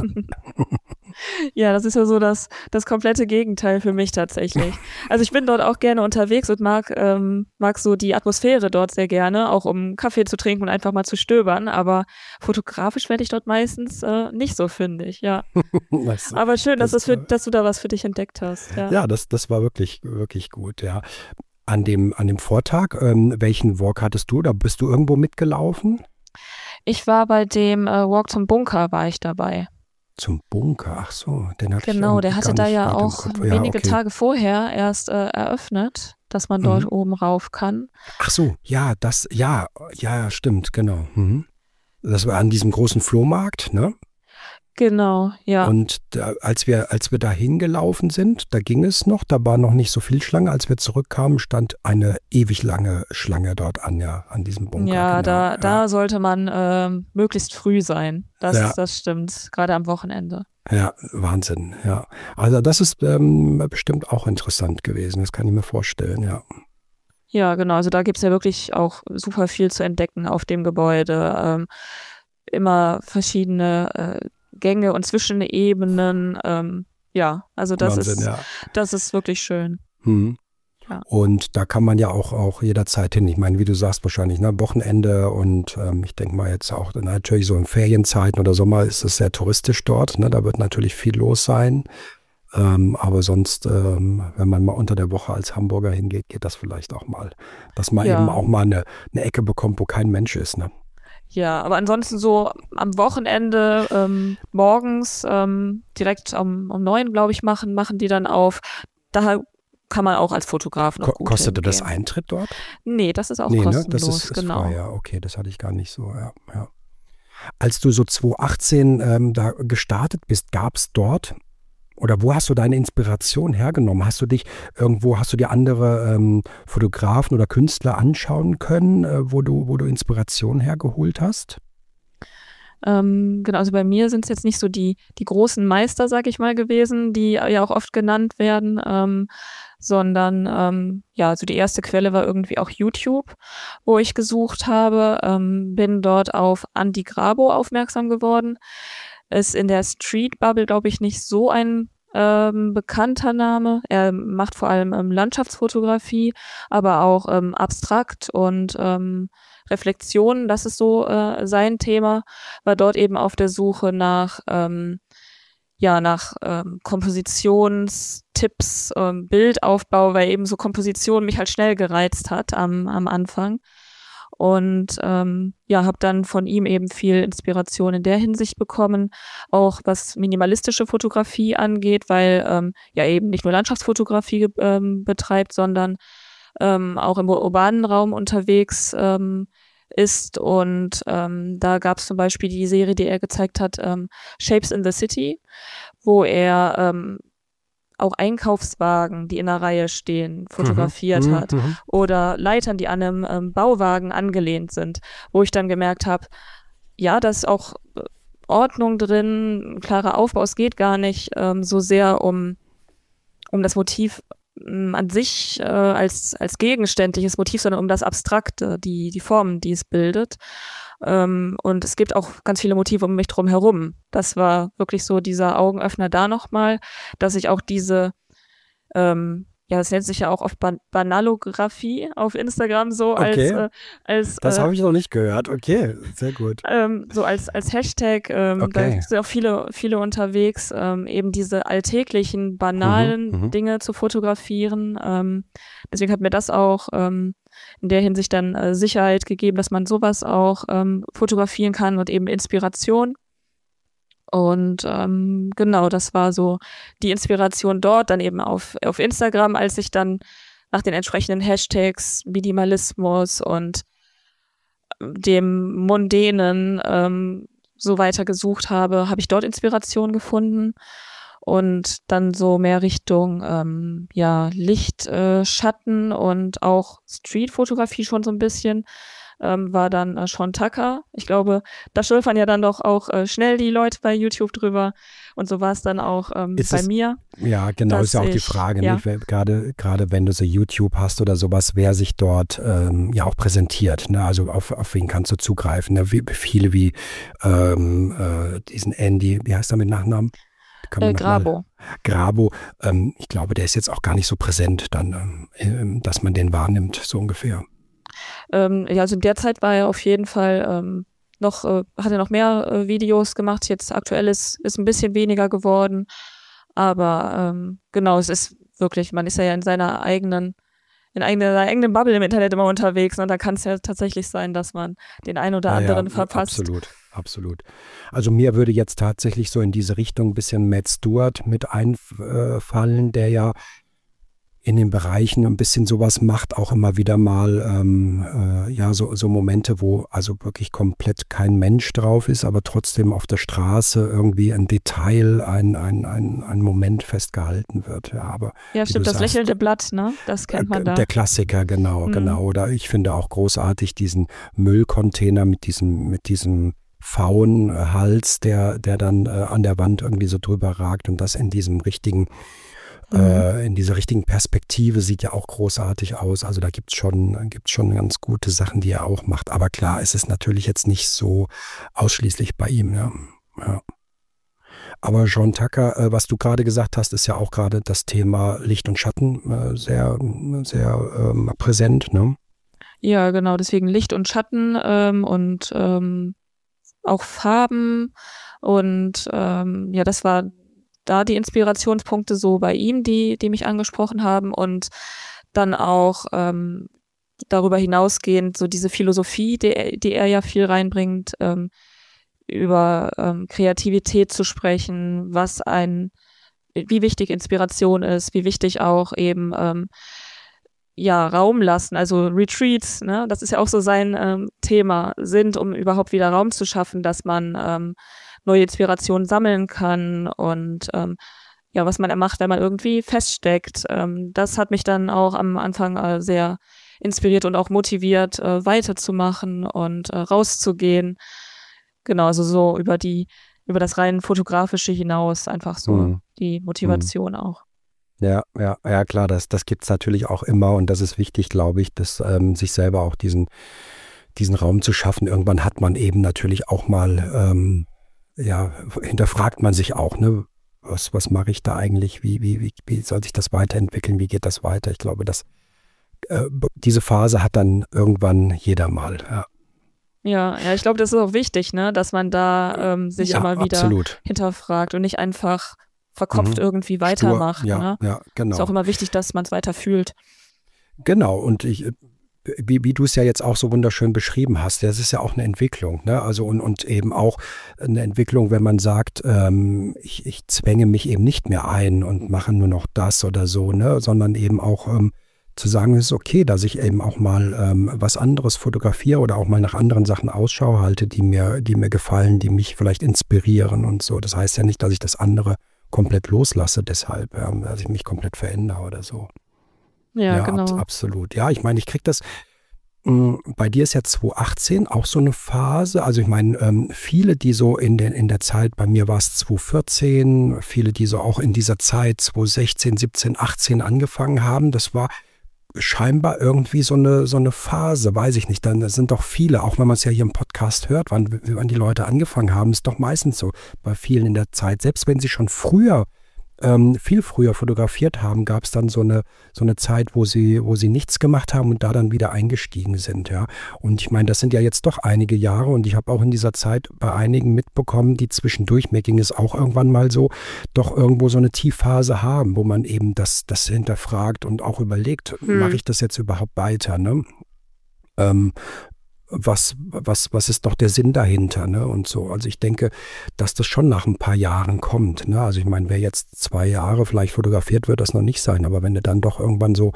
Ja, das ist ja so das komplette Gegenteil für mich tatsächlich. Also ich bin dort auch gerne unterwegs und mag so die Atmosphäre dort sehr gerne, auch um Kaffee zu trinken und einfach mal zu stöbern, aber fotografisch werde ich dort meistens nicht so fündig, ja. Weißt du, aber schön, dass du da was für dich entdeckt hast. Ja, das war wirklich, wirklich gut, ja. An dem Vortag, welchen Walk hattest du? Da bist du irgendwo mitgelaufen? Ich war bei dem Walk zum Bunker, war ich dabei. Zum Bunker, ach so, den hatte ich Genau, der hatte da ja auch wenige Tage vorher erst eröffnet, dass man dort oben rauf kann. Ach so, ja, stimmt, genau. Das war an diesem großen Flohmarkt, ne? Genau, ja. Und als wir da hingelaufen sind, da ging es noch, da war noch nicht so viel Schlange. Als wir zurückkamen, stand eine ewig lange Schlange dort an diesem Bunker. Ja, genau. Da sollte man möglichst früh sein. Das stimmt, gerade am Wochenende. Ja, Wahnsinn, ja. Also das ist bestimmt auch interessant gewesen, das kann ich mir vorstellen, ja. Ja, genau, also da gibt es ja wirklich auch super viel zu entdecken auf dem Gebäude. Immer verschiedene Gänge und Zwischenebenen. Also das Wahnsinn, das ist wirklich schön. Ja. Und da kann man ja auch jederzeit hin. Ich meine, wie du sagst, wahrscheinlich Wochenende und ich denke mal jetzt auch natürlich so in Ferienzeiten oder Sommer ist es sehr touristisch dort. Ne? Da wird natürlich viel los sein. Aber sonst, wenn man mal unter der Woche als Hamburger hingeht, geht das vielleicht auch mal, dass man eben auch mal eine Ecke bekommt, wo kein Mensch ist. Ne? Ja, aber ansonsten so am Wochenende morgens direkt um 9, glaube ich, machen die dann auf. Da kann man auch als Fotograf noch gut Kostete hingehen. das Eintritt dort? Nee, das ist auch kostenlos. Ne? Das ist genau. Frei, ja, okay, das hatte ich gar nicht so, ja. Als du so 2018 da gestartet bist, gab es dort, oder wo hast du deine Inspiration hergenommen? Hast du dir andere Fotografen oder Künstler anschauen können, wo du Inspiration hergeholt hast? Genau, also bei mir sind es jetzt nicht so die großen Meister, sag ich mal, gewesen, die ja auch oft genannt werden, sondern ja, also die erste Quelle war irgendwie auch YouTube, wo ich gesucht habe, bin dort auf Andy Grabo aufmerksam geworden. Ist in der Street Bubble, glaube ich, nicht so ein bekannter Name. Er macht vor allem Landschaftsfotografie, aber auch abstrakt und Reflexion, das ist so sein Thema, war dort eben auf der Suche nach Kompositionstipps, Bildaufbau, weil eben so Komposition mich halt schnell gereizt hat am Anfang. Und habe dann von ihm eben viel Inspiration in der Hinsicht bekommen, auch was minimalistische Fotografie angeht, weil eben nicht nur Landschaftsfotografie betreibt, sondern auch im urbanen Raum unterwegs ist. Und da gab es zum Beispiel die Serie, die er gezeigt hat, Shapes in the City, wo er auch Einkaufswagen, die in einer Reihe stehen, fotografiert hat. Oder Leitern, die an einem Bauwagen angelehnt sind, wo ich dann gemerkt habe, ja, da ist auch Ordnung drin, klarer Aufbau. Es geht gar nicht so sehr um das Motiv an sich als gegenständliches Motiv, sondern um das Abstrakte, die Formen, die es bildet. Und es gibt auch ganz viele Motive um mich drum herum. Das war wirklich so dieser Augenöffner da nochmal, dass ich auch diese, das nennt sich ja auch oft Banalographie auf Instagram so okay. Das habe ich noch nicht gehört. Okay, sehr gut. So als Hashtag, da sind auch viele unterwegs, eben diese alltäglichen, banalen Dinge zu fotografieren. Deswegen hat mir das auch in der Hinsicht dann Sicherheit gegeben, dass man sowas auch fotografieren kann und eben Inspiration. Und genau, das war so die Inspiration dort, dann eben auf Instagram, als ich dann nach den entsprechenden Hashtags Minimalismus und dem Mundänen so weiter gesucht habe, habe ich dort Inspiration gefunden. Und dann so mehr Richtung Licht, Schatten und auch Streetfotografie schon so ein bisschen, war dann Sean Tucker. Ich glaube, da stolpern ja dann doch auch schnell die Leute bei YouTube drüber. Und so war es dann auch bei mir. Ja, genau, ist ja auch die Frage, nicht? Gerade wenn du so YouTube hast oder sowas, wer sich dort auch präsentiert. Ne? Also auf wen kannst du zugreifen? Ne? Viele wie diesen Andy, wie heißt er mit Nachnamen? Grabo. Grabo, ich glaube, der ist jetzt auch gar nicht so präsent, dann, dass man den wahrnimmt, so ungefähr. Also in der Zeit war er auf jeden Fall hat er noch mehr Videos gemacht. Jetzt aktuell ist ein bisschen weniger geworden. Aber genau, es ist wirklich, man ist ja in seiner eigenen Bubble im Internet immer unterwegs. Und da kann es ja tatsächlich sein, dass man den einen oder anderen verpasst. Absolut. Also mir würde jetzt tatsächlich so in diese Richtung ein bisschen Matt Stewart mit einfallen, der ja in den Bereichen ein bisschen sowas macht, auch immer wieder mal so Momente, wo also wirklich komplett kein Mensch drauf ist, aber trotzdem auf der Straße irgendwie ein Detail, ein Moment festgehalten wird. Ja, stimmt, das lächelnde Blatt, ne? Das kennt man da. Der Klassiker, genau. Oder ich finde auch großartig diesen Müllcontainer mit diesem Pfauenhals, der dann an der Wand irgendwie so drüber ragt und das in diesem richtigen in dieser richtigen Perspektive sieht ja auch großartig aus. Also da gibt's schon ganz gute Sachen, die er auch macht. Aber klar, es ist natürlich jetzt nicht so ausschließlich bei ihm. Ja. Aber Sean Tucker, was du gerade gesagt hast, ist ja auch gerade das Thema Licht und Schatten sehr, sehr präsent, ne? Ja, genau. Deswegen Licht und Schatten und auch Farben. Und das war da die Inspirationspunkte so bei ihm, die mich angesprochen haben, und dann auch darüber hinausgehend so diese Philosophie, die er ja viel reinbringt, über Kreativität zu sprechen, wie wichtig Inspiration ist, wie wichtig auch eben Raum lassen, also Retreats, ne, das ist ja auch so sein Thema, sind, um überhaupt wieder Raum zu schaffen, dass man neue Inspirationen sammeln kann und was man macht, wenn man irgendwie feststeckt. Das hat mich dann auch am Anfang sehr inspiriert und auch motiviert, weiterzumachen und rauszugehen. Genau, also so über das rein Fotografische hinaus einfach so Hm. die Motivation auch. Ja, klar, das gibt's natürlich auch immer und das ist wichtig, glaube ich, dass sich selber auch diesen Raum zu schaffen. Irgendwann hat man eben natürlich auch mal, hinterfragt man sich auch, ne? Was mache ich da eigentlich? Wie soll sich das weiterentwickeln? Wie geht das weiter? Ich glaube, diese Phase hat dann irgendwann jeder mal. Ja, Ja, ich glaube, das ist auch wichtig, ne, dass man da sich ja, immer wieder absolut. hinterfragt und nicht einfach verkopft Mhm. irgendwie Stur, weitermacht, ja, ne? ja, Ist auch genau. immer wichtig, dass man es weiter fühlt. Genau, und wie du es ja jetzt auch so wunderschön beschrieben hast, das ist ja auch eine Entwicklung, ne? Also und eben auch eine Entwicklung, wenn man sagt, ich zwänge mich eben nicht mehr ein und mache nur noch das oder so, ne? Sondern eben auch zu sagen, es ist okay, dass ich eben auch mal was anderes fotografiere oder auch mal nach anderen Sachen Ausschau halte, die mir gefallen, die mich vielleicht inspirieren und so. Das heißt ja nicht, dass ich das andere komplett loslasse, deshalb, dass ich mich komplett verändere oder so. Ja, Ja, genau. absolut. Ja, ich meine, ich krieg das. Bei dir ist ja 2018 auch so eine Phase. Also ich meine, viele, die so in der Zeit, bei mir war es 2014, viele, die so auch in dieser Zeit 2016, 17, 18 angefangen haben, das war scheinbar irgendwie so eine Phase, weiß ich nicht. Dann sind doch viele, auch wenn man es ja hier im Podcast hört, wann die Leute angefangen haben, ist doch meistens so bei vielen in der Zeit, selbst wenn sie schon viel früher fotografiert haben, gab es dann so eine Zeit, wo sie nichts gemacht haben und da dann wieder eingestiegen sind, ja. Und ich meine, das sind ja jetzt doch einige Jahre und ich habe auch in dieser Zeit bei einigen mitbekommen, die zwischendurch, mir ging es auch irgendwann mal so, doch irgendwo so eine Tiefphase haben, wo man eben das hinterfragt und auch überlegt, mache Hm. ich das jetzt überhaupt weiter, ne? Ähm, was ist doch der Sinn dahinter, ne? Und so. Also ich denke, dass das schon nach ein paar Jahren kommt, ne? Also ich meine, wer jetzt 2 Jahre vielleicht fotografiert, wird das noch nicht sein. Aber wenn du dann doch irgendwann so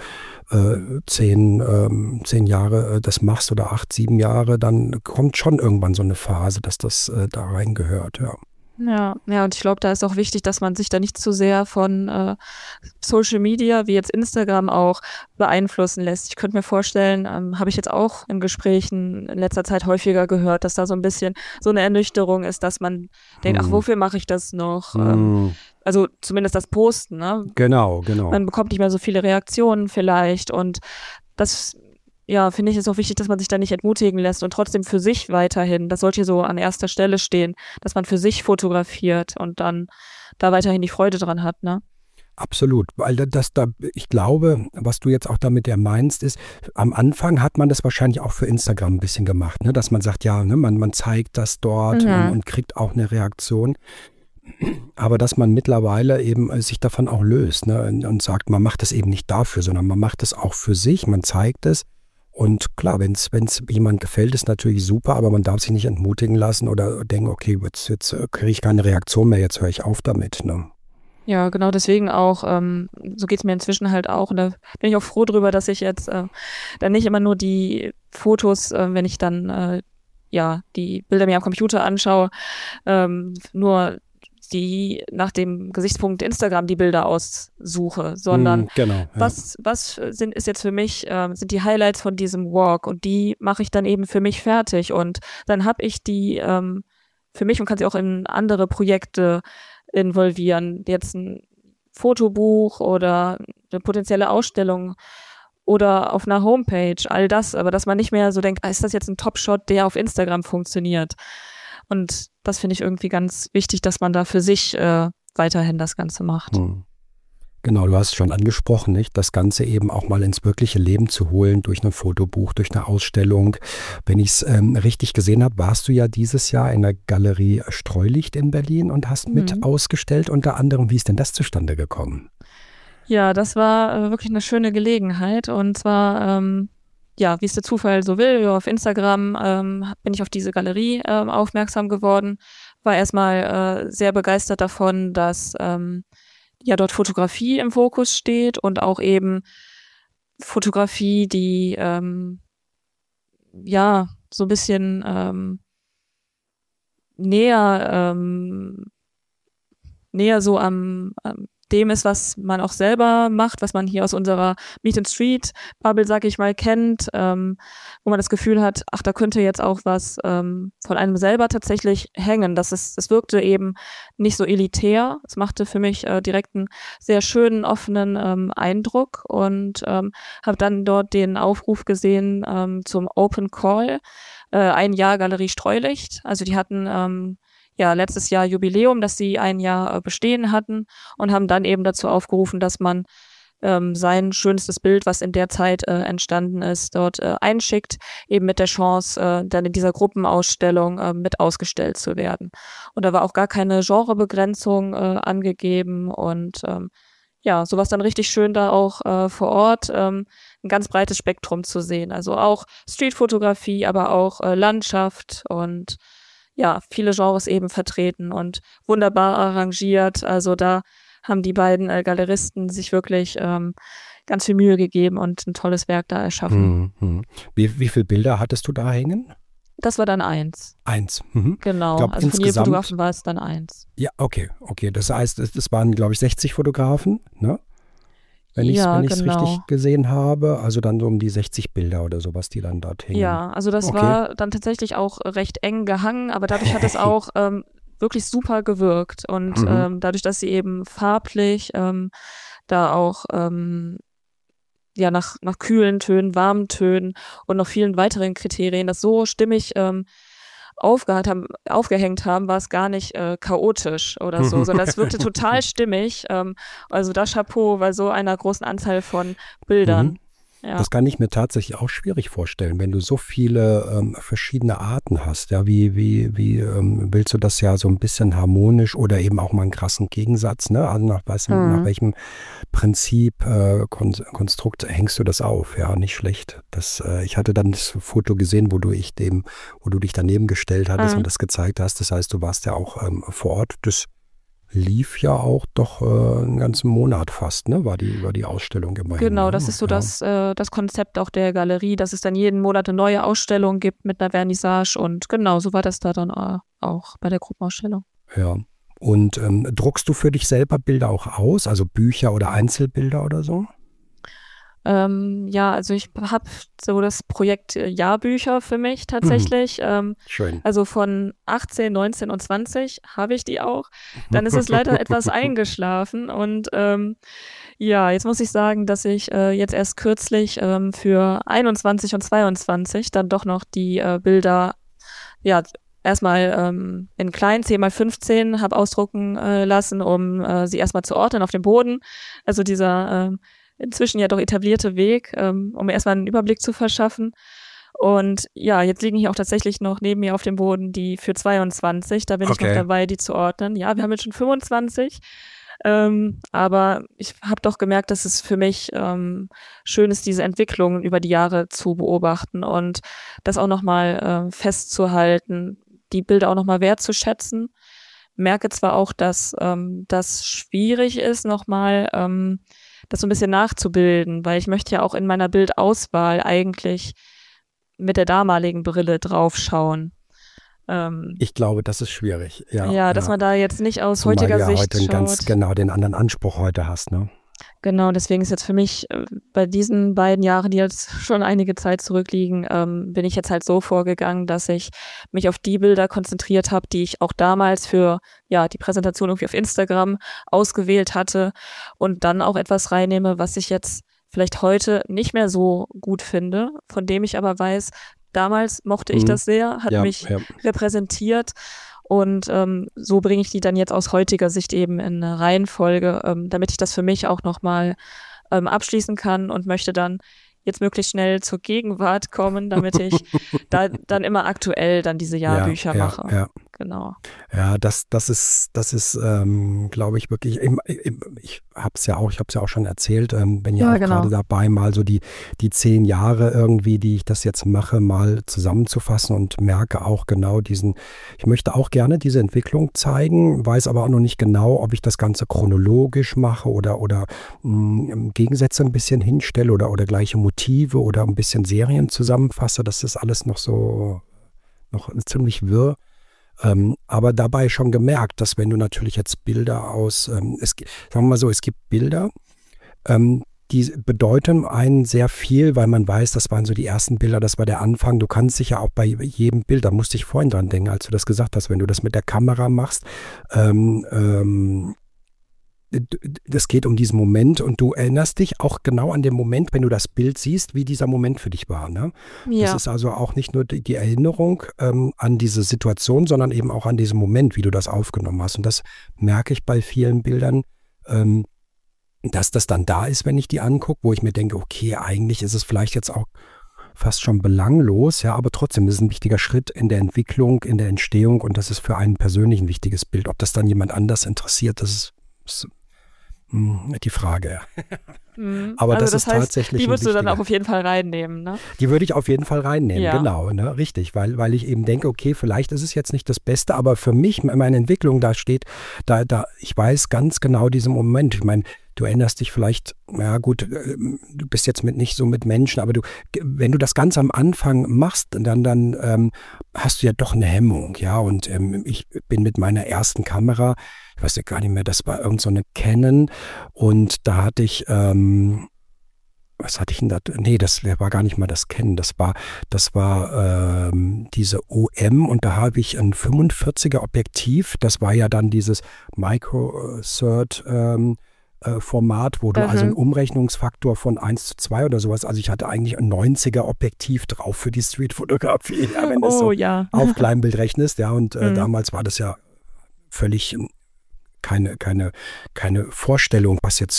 10 Jahre das machst oder 8, 7 Jahre, dann kommt schon irgendwann so eine Phase, dass das da reingehört, ja. Ja, und ich glaube, da ist auch wichtig, dass man sich da nicht zu sehr von Social Media, wie jetzt Instagram auch, beeinflussen lässt. Ich könnte mir vorstellen, habe ich jetzt auch in Gesprächen in letzter Zeit häufiger gehört, dass da so ein bisschen so eine Ernüchterung ist, dass man denkt, ach, Hm. wofür mache ich das noch? Hm. Also zumindest das Posten, ne? Genau, genau. Man bekommt nicht mehr so viele Reaktionen vielleicht und das, ja, finde ich, ist auch wichtig, dass man sich da nicht entmutigen lässt und trotzdem für sich weiterhin, das sollte hier so an erster Stelle stehen, dass man für sich fotografiert und dann da weiterhin die Freude dran hat, ne? Absolut, weil ich glaube, was du jetzt auch damit ja meinst, ist, am Anfang hat man das wahrscheinlich auch für Instagram ein bisschen gemacht, ne? Dass man sagt, ja, ne, man zeigt das dort und, Mhm. und kriegt auch eine Reaktion, aber dass man mittlerweile eben sich davon auch löst, ne? Und sagt, man macht das eben nicht dafür, sondern man macht es auch für sich, man zeigt es. Und klar, wenn es jemand gefällt, ist natürlich super, aber man darf sich nicht entmutigen lassen oder denken, okay, jetzt kriege ich keine Reaktion mehr, jetzt höre ich auf damit, ne? Ja, genau deswegen auch, so geht's mir inzwischen halt auch. Und da bin ich auch froh drüber, dass ich jetzt dann nicht immer nur die Fotos, wenn ich dann ja die Bilder mir am Computer anschaue, nur die nach dem Gesichtspunkt Instagram die Bilder aussuche, sondern Genau, ja. ist jetzt für mich, sind die Highlights von diesem Walk und die mache ich dann eben für mich fertig und dann habe ich die für mich und kann sie auch in andere Projekte involvieren. Jetzt ein Fotobuch oder eine potenzielle Ausstellung oder auf einer Homepage, all das, aber dass man nicht mehr so denkt, ist das jetzt ein Top-Shot, der auf Instagram funktioniert? Und das finde ich irgendwie ganz wichtig, dass man da für sich weiterhin das Ganze macht. Hm. Genau, du hast es schon angesprochen, nicht? Das Ganze eben auch mal ins wirkliche Leben zu holen, durch ein Fotobuch, durch eine Ausstellung. Wenn ich es richtig gesehen habe, warst du ja dieses Jahr in der Galerie Streulicht in Berlin und hast mit Mhm. ausgestellt, unter anderem. Wie ist denn das zustande gekommen? Ja, das war wirklich eine schöne Gelegenheit. Und zwar, ja, wie es der Zufall so will, auf Instagram bin ich auf diese Galerie aufmerksam geworden. War erstmal sehr begeistert davon, dass ja dort Fotografie im Fokus steht und auch eben Fotografie, die ja so ein bisschen näher, näher so am dem ist, was man auch selber macht, was man hier aus unserer Meet and Street Bubble, sag ich mal, kennt, wo man das Gefühl hat, ach, da könnte jetzt auch was von einem selber tatsächlich hängen. Das wirkte eben nicht so elitär. Es machte für mich direkt einen sehr schönen, offenen Eindruck und habe dann dort den Aufruf gesehen zum Open Call, ein Jahr Galerie Streulicht. Also die hatten letztes Jahr Jubiläum, dass sie ein Jahr bestehen hatten und haben dann eben dazu aufgerufen, dass man sein schönstes Bild, was in der Zeit entstanden ist, dort einschickt, eben mit der Chance, dann in dieser Gruppenausstellung mit ausgestellt zu werden. Und da war auch gar keine Genrebegrenzung angegeben und sowas dann richtig schön da auch vor Ort, ein ganz breites Spektrum zu sehen. Also auch Streetfotografie, aber auch Landschaft und viele Genres eben vertreten und wunderbar arrangiert. Also da haben die beiden Galeristen sich wirklich ganz viel Mühe gegeben und ein tolles Werk da erschaffen. Mhm. Wie viele Bilder hattest du da hängen? Das war dann 1. 1. Mhm. Genau, Ich glaub, also von jedem Fotografen war es dann 1. Ja, okay. Das heißt, es waren, glaube ich, 60 Fotografen, ne? Wenn ich es richtig gesehen habe. Also dann so um die 60 Bilder oder sowas, die dann dort hängen. Ja, also das war dann tatsächlich auch recht eng gehangen, aber dadurch hat es auch wirklich super gewirkt. Und dadurch, dass sie eben farblich da auch nach kühlen Tönen, warmen Tönen und noch vielen weiteren Kriterien das so stimmig aufgehängt haben, war es gar nicht chaotisch oder so, sondern es wirkte total stimmig. Also da Chapeau bei so einer großen Anzahl von Bildern. Ja. Das kann ich mir tatsächlich auch schwierig vorstellen, wenn du so viele verschiedene Arten hast. Ja, wie willst du das ja so ein bisschen harmonisch oder eben auch mal einen krassen Gegensatz, ne? Also nach welchem Prinzip, Konstrukt hängst du das auf? Ja, nicht schlecht. Ich hatte dann das Foto gesehen, wo du dich daneben gestellt hattest und das gezeigt hast. Das heißt, du warst ja auch vor Ort. Das lief ja auch doch einen ganzen Monat fast, ne? War die Ausstellung immerhin. Genau, das ist so das Konzept auch der Galerie, dass es dann jeden Monat eine neue Ausstellung gibt mit einer Vernissage und genau, so war das da dann auch bei der Gruppenausstellung. Ja, und druckst du für dich selber Bilder auch aus, also Bücher oder Einzelbilder oder so? Also ich habe so das Projekt Jahrbücher für mich tatsächlich. Schön. Also von 18, 19 und 20 habe ich die auch. Dann ist es leider etwas eingeschlafen und jetzt muss ich sagen, dass ich jetzt erst kürzlich für 21 und 22 dann doch noch die Bilder erstmal in klein 10x15 habe ausdrucken lassen, um sie erstmal zu ordnen auf dem Boden. Also dieser inzwischen ja doch etablierte Weg, um mir erstmal einen Überblick zu verschaffen. Und jetzt liegen hier auch tatsächlich noch neben mir auf dem Boden die für 22. Da bin ich noch dabei, die zu ordnen. Ja, wir haben jetzt schon 25. Aber ich habe doch gemerkt, dass es für mich schön ist, diese Entwicklung über die Jahre zu beobachten und das auch nochmal festzuhalten, die Bilder auch nochmal wertzuschätzen. Merke zwar auch, dass das schwierig ist, nochmal das so ein bisschen nachzubilden, weil ich möchte ja auch in meiner Bildauswahl eigentlich mit der damaligen Brille draufschauen. Ich glaube, das ist schwierig. Dass man da jetzt nicht aus heutiger Sicht heute schaut. Ganz genau den anderen Anspruch heute hast, ne? Genau, deswegen ist jetzt für mich bei diesen beiden Jahren, die jetzt schon einige Zeit zurückliegen, bin ich jetzt halt so vorgegangen, dass ich mich auf die Bilder konzentriert habe, die ich auch damals für die Präsentation irgendwie auf Instagram ausgewählt hatte und dann auch etwas reinnehme, was ich jetzt vielleicht heute nicht mehr so gut finde, von dem ich aber weiß, damals mochte ich das sehr, hat mich repräsentiert. Und so bringe ich die dann jetzt aus heutiger Sicht eben in eine Reihenfolge, damit ich das für mich auch nochmal abschließen kann und möchte dann jetzt möglichst schnell zur Gegenwart kommen, damit ich da dann immer aktuell dann diese Jahrbücher mache. Ja. Genau. Ja, das ist, glaube ich, wirklich, ich habe es ja auch schon erzählt, bin ja auch gerade dabei, mal so die 10 Jahre irgendwie, die ich das jetzt mache, mal zusammenzufassen und merke auch genau ich möchte auch gerne diese Entwicklung zeigen, weiß aber auch noch nicht genau, ob ich das Ganze chronologisch mache oder Gegensätze ein bisschen hinstelle oder gleiche Motive oder ein bisschen Serien zusammenfasse. Das ist alles noch ziemlich wirr. Aber dabei schon gemerkt, dass wenn du natürlich jetzt Bilder sagen wir mal so, es gibt Bilder, die bedeuten einen sehr viel, weil man weiß, das waren so die ersten Bilder, das war der Anfang. Du kannst dich ja auch bei jedem Bild, da musste ich vorhin dran denken, als du das gesagt hast, wenn du das mit der Kamera machst, das geht um diesen Moment und du erinnerst dich auch genau an den Moment, wenn du das Bild siehst, wie dieser Moment für dich war. Ne? Ja. Das ist also auch nicht nur die Erinnerung an diese Situation, sondern eben auch an diesen Moment, wie du das aufgenommen hast. Und das merke ich bei vielen Bildern, dass das dann da ist, wenn ich die angucke, wo ich mir denke, okay, eigentlich ist es vielleicht jetzt auch fast schon belanglos, ja, aber trotzdem ist es ein wichtiger Schritt in der Entwicklung, in der Entstehung und das ist für einen persönlich ein wichtiges Bild. Ob das dann jemand anders interessiert, das ist die Frage. Aber also das ist heißt, tatsächlich die würdest du dann wichtiger. auch auf jeden Fall reinnehmen, ne? Die würde ich auf jeden Fall reinnehmen, Ja. genau, ne, richtig, weil ich eben denke, okay, vielleicht ist es jetzt nicht das Beste, aber für mich, meine Entwicklung, da steht, ich weiß ganz genau diesen Moment. Ich meine, du erinnerst dich vielleicht, ja gut, du bist jetzt nicht so mit Menschen, aber wenn du das ganz am Anfang machst, dann hast du ja doch eine Hemmung, ja, und ich bin mit meiner ersten Kamera, ich weiß ja gar nicht mehr, das war irgend so eine Canon und da hatte ich, was hatte ich denn da? Nee, das war gar nicht mal das Canon. Das war diese OM und da habe ich ein 45er Objektiv. Das war ja dann dieses Micro Third Format, wo du also einen Umrechnungsfaktor von 1:2 oder sowas, also ich hatte eigentlich ein 90er Objektiv drauf für die Streetfotografie, ja, wenn du es so auf Kleinbild rechnest, ja, und damals war das ja völlig keine Vorstellung,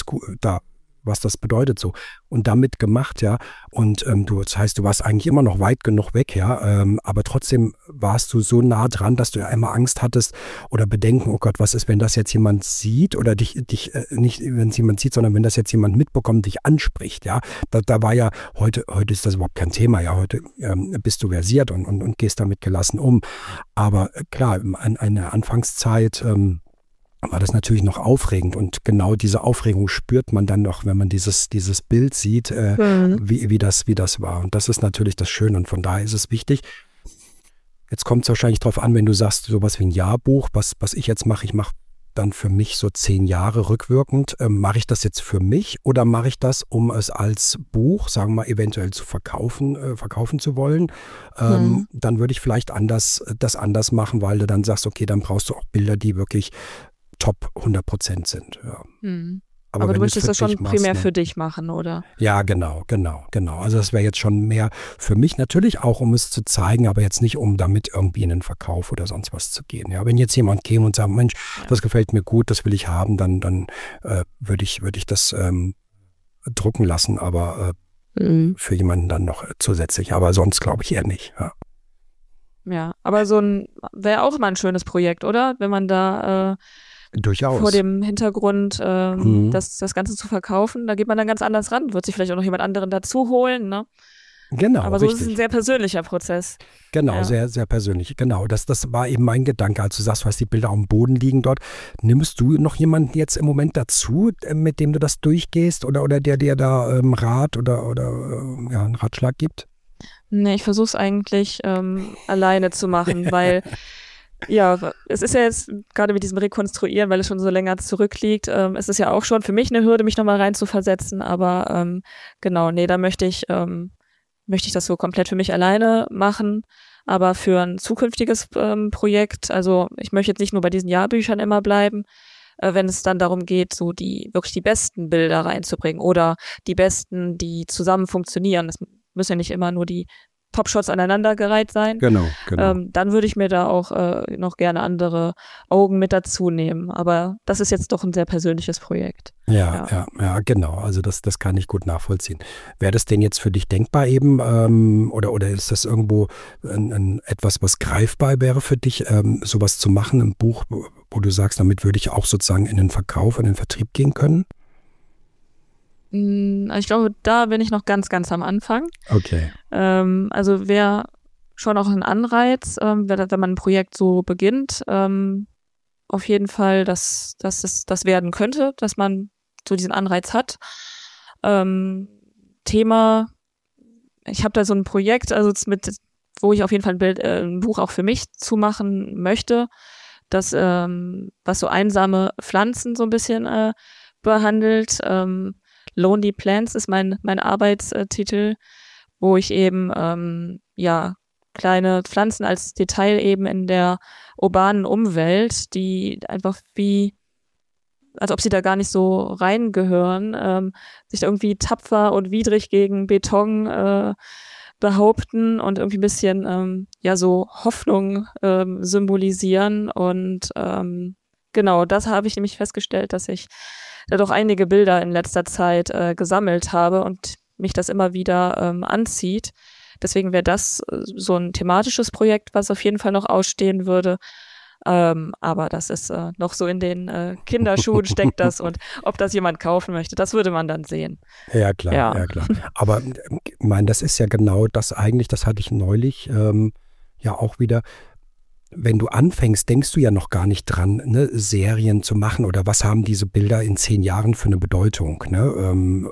was das bedeutet so. Und damit gemacht, ja. Und das heißt, du warst eigentlich immer noch weit genug weg, ja. Aber trotzdem warst du so nah dran, dass du ja immer Angst hattest oder Bedenken, oh Gott, was ist, wenn das jetzt jemand sieht oder dich nicht, wenn es jemand sieht, sondern wenn das jetzt jemand mitbekommt, dich anspricht, ja. Da war ja, heute ist das überhaupt kein Thema, ja. Heute bist du versiert und gehst damit gelassen um. Aber klar, in der Anfangszeit, war das natürlich noch aufregend und genau diese Aufregung spürt man dann noch, wenn man dieses Bild sieht, wie das war. Und das ist natürlich das Schöne und von daher ist es wichtig. Jetzt kommt es wahrscheinlich darauf an, wenn du sagst, sowas wie ein Jahrbuch, was ich jetzt mache, ich mache dann für mich so 10 Jahre rückwirkend. Mache ich das jetzt für mich oder mache ich das, um es als Buch, sagen wir mal, eventuell zu verkaufen zu wollen? Dann würde ich vielleicht das anders machen, weil du dann sagst, okay, dann brauchst du auch Bilder, die wirklich top 100% sind. Ja. Aber du möchtest das schon primär ne? für dich machen, oder? Ja, genau. Also das wäre jetzt schon mehr für mich natürlich auch, um es zu zeigen, aber jetzt nicht, um damit irgendwie in den Verkauf oder sonst was zu gehen. Ja, wenn jetzt jemand käme und sagt, Mensch, das gefällt mir gut, das will ich haben, dann würde ich das drucken lassen, aber für jemanden dann noch zusätzlich. Aber sonst glaube ich eher nicht. Ja. Ja, aber wäre auch mal ein schönes Projekt, oder? Wenn man da durchaus vor dem Hintergrund das Ganze zu verkaufen, da geht man dann ganz anders ran, wird sich vielleicht auch noch jemand anderen dazu holen, ne? Genau, aber so richtig. ist es ein sehr persönlicher Prozess. Genau, ja. Sehr, sehr persönlich. Genau, das war eben mein Gedanke, als du sagst, du hast die Bilder auf dem Boden liegen dort. Nimmst du noch jemanden jetzt im Moment dazu, mit dem du das durchgehst oder der dir da Rat oder einen Ratschlag gibt? Nee, ich versuche es eigentlich alleine zu machen, weil ja, es ist ja jetzt gerade mit diesem Rekonstruieren, weil es schon so länger zurückliegt, es ist ja auch schon für mich eine Hürde, mich nochmal rein zu versetzen, aber genau, nee, da möchte ich das so komplett für mich alleine machen, aber für ein zukünftiges Projekt, also ich möchte jetzt nicht nur bei diesen Jahrbüchern immer bleiben, wenn es dann darum geht, so wirklich die besten Bilder reinzubringen oder die besten, die zusammen funktionieren. Das müssen ja nicht immer nur die Top-Shots aneinandergereiht sein. Genau. Dann würde ich mir da auch noch gerne andere Augen mit dazu nehmen. Aber das ist jetzt doch ein sehr persönliches Projekt. Ja, genau. Also das kann ich gut nachvollziehen. Wäre das denn jetzt für dich denkbar eben oder ist das irgendwo etwas, was greifbar wäre für dich, sowas zu machen, ein Buch, wo du sagst, damit würde ich auch sozusagen in den Verkauf, in den Vertrieb gehen können? Ich glaube, da bin ich noch ganz, ganz am Anfang. Okay. Also wäre schon auch ein Anreiz, wenn man ein Projekt so beginnt, auf jeden Fall, dass es das werden könnte, dass man so diesen Anreiz hat. Thema, ich habe da so ein Projekt, also mit wo ich auf jeden Fall ein Buch auch für mich zumachen möchte, das was so einsame Pflanzen so ein bisschen behandelt. Lonely Plants ist mein Arbeitstitel, wo ich eben kleine Pflanzen als Detail eben in der urbanen Umwelt, die einfach als ob sie da gar nicht so reingehören, sich da irgendwie tapfer und widrig gegen Beton behaupten und irgendwie ein bisschen so Hoffnung symbolisieren. Und genau, das habe ich nämlich festgestellt, dass ich da doch einige Bilder in letzter Zeit gesammelt habe und mich das immer wieder anzieht. Deswegen wäre das so ein thematisches Projekt, was auf jeden Fall noch ausstehen würde. Aber das ist noch so in den Kinderschuhen steckt das, und ob das jemand kaufen möchte, das würde man dann sehen. Ja, klar, ja, klar. Aber ich meine, das ist ja genau das eigentlich, das hatte ich neulich ja auch wieder. Wenn du anfängst, denkst du ja noch gar nicht dran, ne, Serien zu machen oder was haben diese Bilder in 10 Jahren für eine Bedeutung, ne?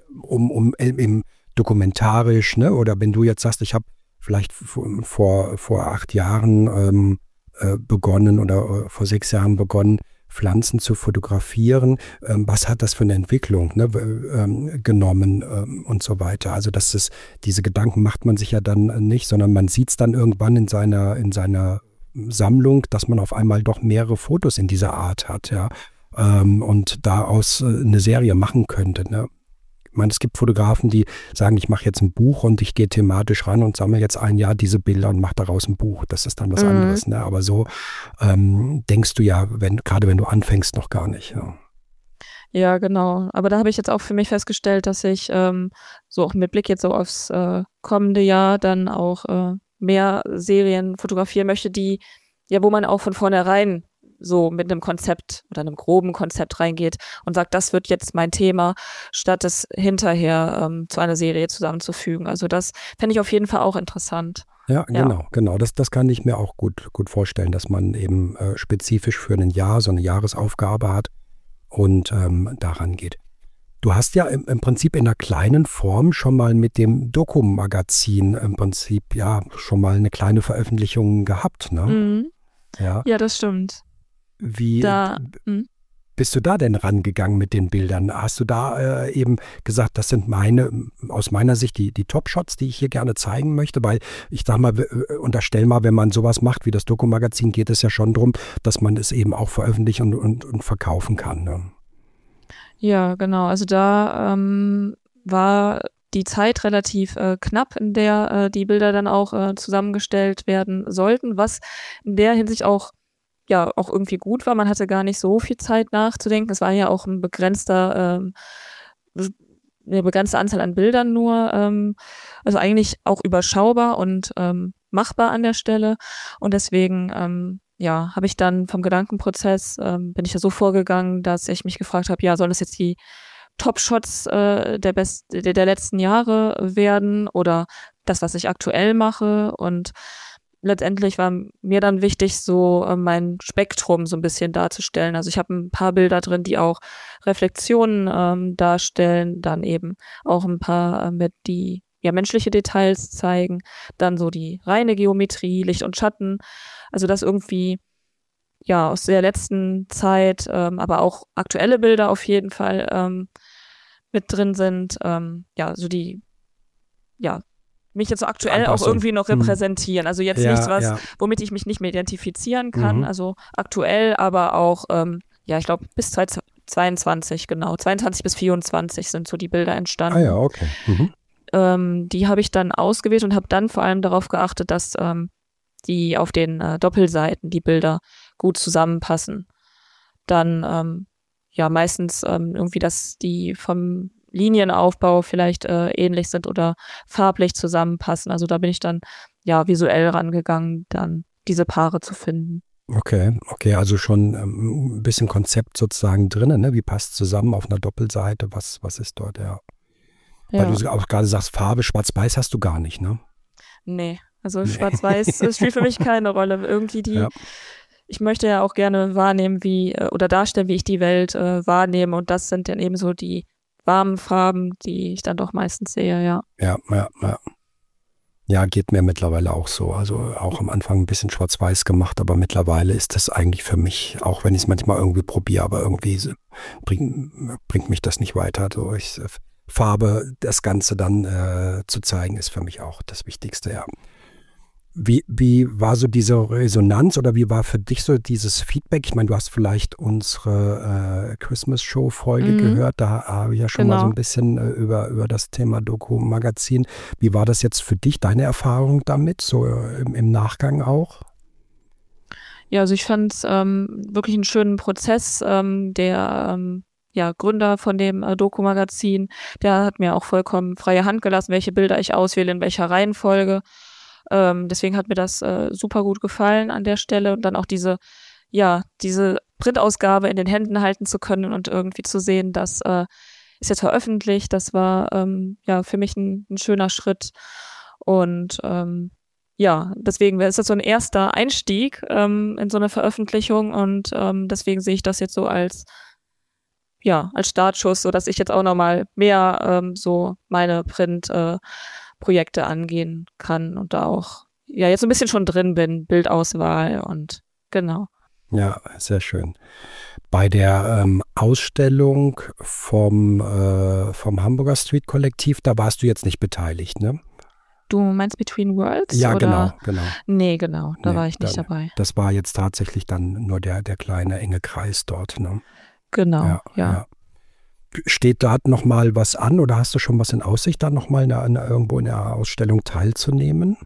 Im dokumentarisch, ne? Oder wenn du jetzt sagst, ich habe vielleicht vor 8 Jahren begonnen oder vor 6 Jahren begonnen, Pflanzen zu fotografieren. Was hat das für eine Entwicklung, ne, genommen und so weiter. Also diese Gedanken macht man sich ja dann nicht, sondern man sieht es dann irgendwann in seiner Sammlung, dass man auf einmal doch mehrere Fotos in dieser Art hat, ja, und daraus eine Serie machen könnte, ne. Ich meine, es gibt Fotografen, die sagen, ich mache jetzt ein Buch und ich gehe thematisch ran und sammle jetzt ein Jahr diese Bilder und mache daraus ein Buch. Das ist dann was anderes, ne? Aber so denkst du ja, gerade wenn du anfängst, noch gar nicht. Ja. Ja, genau. Aber da habe ich jetzt auch für mich festgestellt, dass ich so auch mit Blick jetzt so aufs kommende Jahr dann auch mehr Serien fotografieren möchte, wo man auch von vornherein so mit einem Konzept oder einem groben Konzept reingeht und sagt, das wird jetzt mein Thema, statt es hinterher zu einer Serie zusammenzufügen. Also das fände ich auf jeden Fall auch interessant. Ja, genau. Das kann ich mir auch gut vorstellen, dass man eben spezifisch für ein Jahr so eine Jahresaufgabe hat und daran geht. Du hast ja im Prinzip in einer kleinen Form schon mal mit dem Doku-Magazin im Prinzip ja schon mal eine kleine Veröffentlichung gehabt, ne? Mhm. Ja, das stimmt. Wie bist du da denn rangegangen mit den Bildern? Hast du da eben gesagt, das sind aus meiner Sicht die Top-Shots, die ich hier gerne zeigen möchte? Weil ich sag mal, unterstell mal, wenn man sowas macht wie das Doku-Magazin, geht es ja schon darum, dass man es eben auch veröffentlichen und verkaufen kann, ne? Ja, genau. Also da war die Zeit relativ knapp, in der die Bilder dann auch zusammengestellt werden sollten, was in der Hinsicht auch irgendwie gut war. Man hatte gar nicht so viel Zeit nachzudenken. Es war ja auch eine begrenzte Anzahl an Bildern nur, also eigentlich auch überschaubar und machbar an der Stelle. Und deswegen habe ich dann vom Gedankenprozess, bin ich ja so vorgegangen, dass ich mich gefragt habe, sollen das jetzt die Top-Shots der letzten Jahre werden oder das, was ich aktuell mache? Und letztendlich war mir dann wichtig, so mein Spektrum so ein bisschen darzustellen. Also ich habe ein paar Bilder drin, die auch Reflexionen darstellen, dann eben auch ein paar die menschliche Details zeigen, dann so die reine Geometrie, Licht und Schatten. Also das irgendwie aus der letzten Zeit, aber auch aktuelle Bilder auf jeden Fall mit drin sind. So die mich jetzt so aktuell Anpassung. auch irgendwie noch repräsentieren. Also jetzt nichts, womit ich mich nicht mehr identifizieren kann. Mhm. Also aktuell, aber auch, ich glaube, bis 2022, genau. 22 bis 24 sind so die Bilder entstanden. Ah ja, okay. Mhm. Die habe ich dann ausgewählt und habe dann vor allem darauf geachtet, dass die auf den Doppelseiten, die Bilder, gut zusammenpassen. Dann, meistens irgendwie, dass die vom Linienaufbau vielleicht ähnlich sind oder farblich zusammenpassen. Also da bin ich dann visuell rangegangen, dann diese Paare zu finden. Okay, also schon ein bisschen Konzept sozusagen drin, ne? Wie passt zusammen auf einer Doppelseite? Was ist dort, ja. Weil du auch gerade sagst, Farbe, Schwarz-Weiß hast du gar nicht, ne? Nee, also Schwarz-Weiß spielt für mich keine Rolle. Irgendwie ich möchte ja auch gerne wahrnehmen, oder darstellen, wie ich die Welt wahrnehme. Und das sind dann eben so die warmen Farben, die ich dann doch meistens sehe, ja. Ja. Ja, geht mir mittlerweile auch so. Also auch am Anfang ein bisschen schwarz-weiß gemacht, aber mittlerweile ist das eigentlich für mich, auch wenn ich es manchmal irgendwie probiere, aber irgendwie bringt mich das nicht weiter. So Farbe, das Ganze dann zu zeigen, ist für mich auch das Wichtigste, ja. Wie war so diese Resonanz oder wie war für dich so dieses Feedback? Ich meine, du hast vielleicht unsere Christmas-Show-Folge gehört. Da habe ich ja schon mal so Genau. ein bisschen über das Thema Doku-Magazin. Wie war das jetzt für dich, deine Erfahrung damit, so im Nachgang auch? Ja, also ich fand es wirklich einen schönen Prozess. Der ja, Gründer von dem Doku-Magazin, der hat mir auch vollkommen freie Hand gelassen, welche Bilder ich auswähle, in welcher Reihenfolge. Deswegen hat mir das super gut gefallen an der Stelle und dann auch diese Printausgabe in den Händen halten zu können und irgendwie zu sehen, das ist jetzt veröffentlicht. Das war ja für mich ein schöner Schritt und ja, deswegen ist das so ein erster Einstieg in so eine Veröffentlichung und deswegen sehe ich das jetzt so als Startschuss, so dass ich jetzt auch nochmal mehr so meine Projekte angehen kann und da auch ja jetzt ein bisschen schon drin bin, Bildauswahl und genau. Ja, sehr schön. Bei der Ausstellung vom Hamburger Street Kollektiv, da warst du jetzt nicht beteiligt, ne? Du meinst Between Worlds? Ja, oder? genau. Nee, genau, da Nee, war ich nicht dabei. das war jetzt tatsächlich dann nur der kleine, enge Kreis dort, ne? Genau, Ja, ja. ja. Steht da nochmal was an oder hast du schon was in Aussicht, da nochmal irgendwo in der Ausstellung teilzunehmen?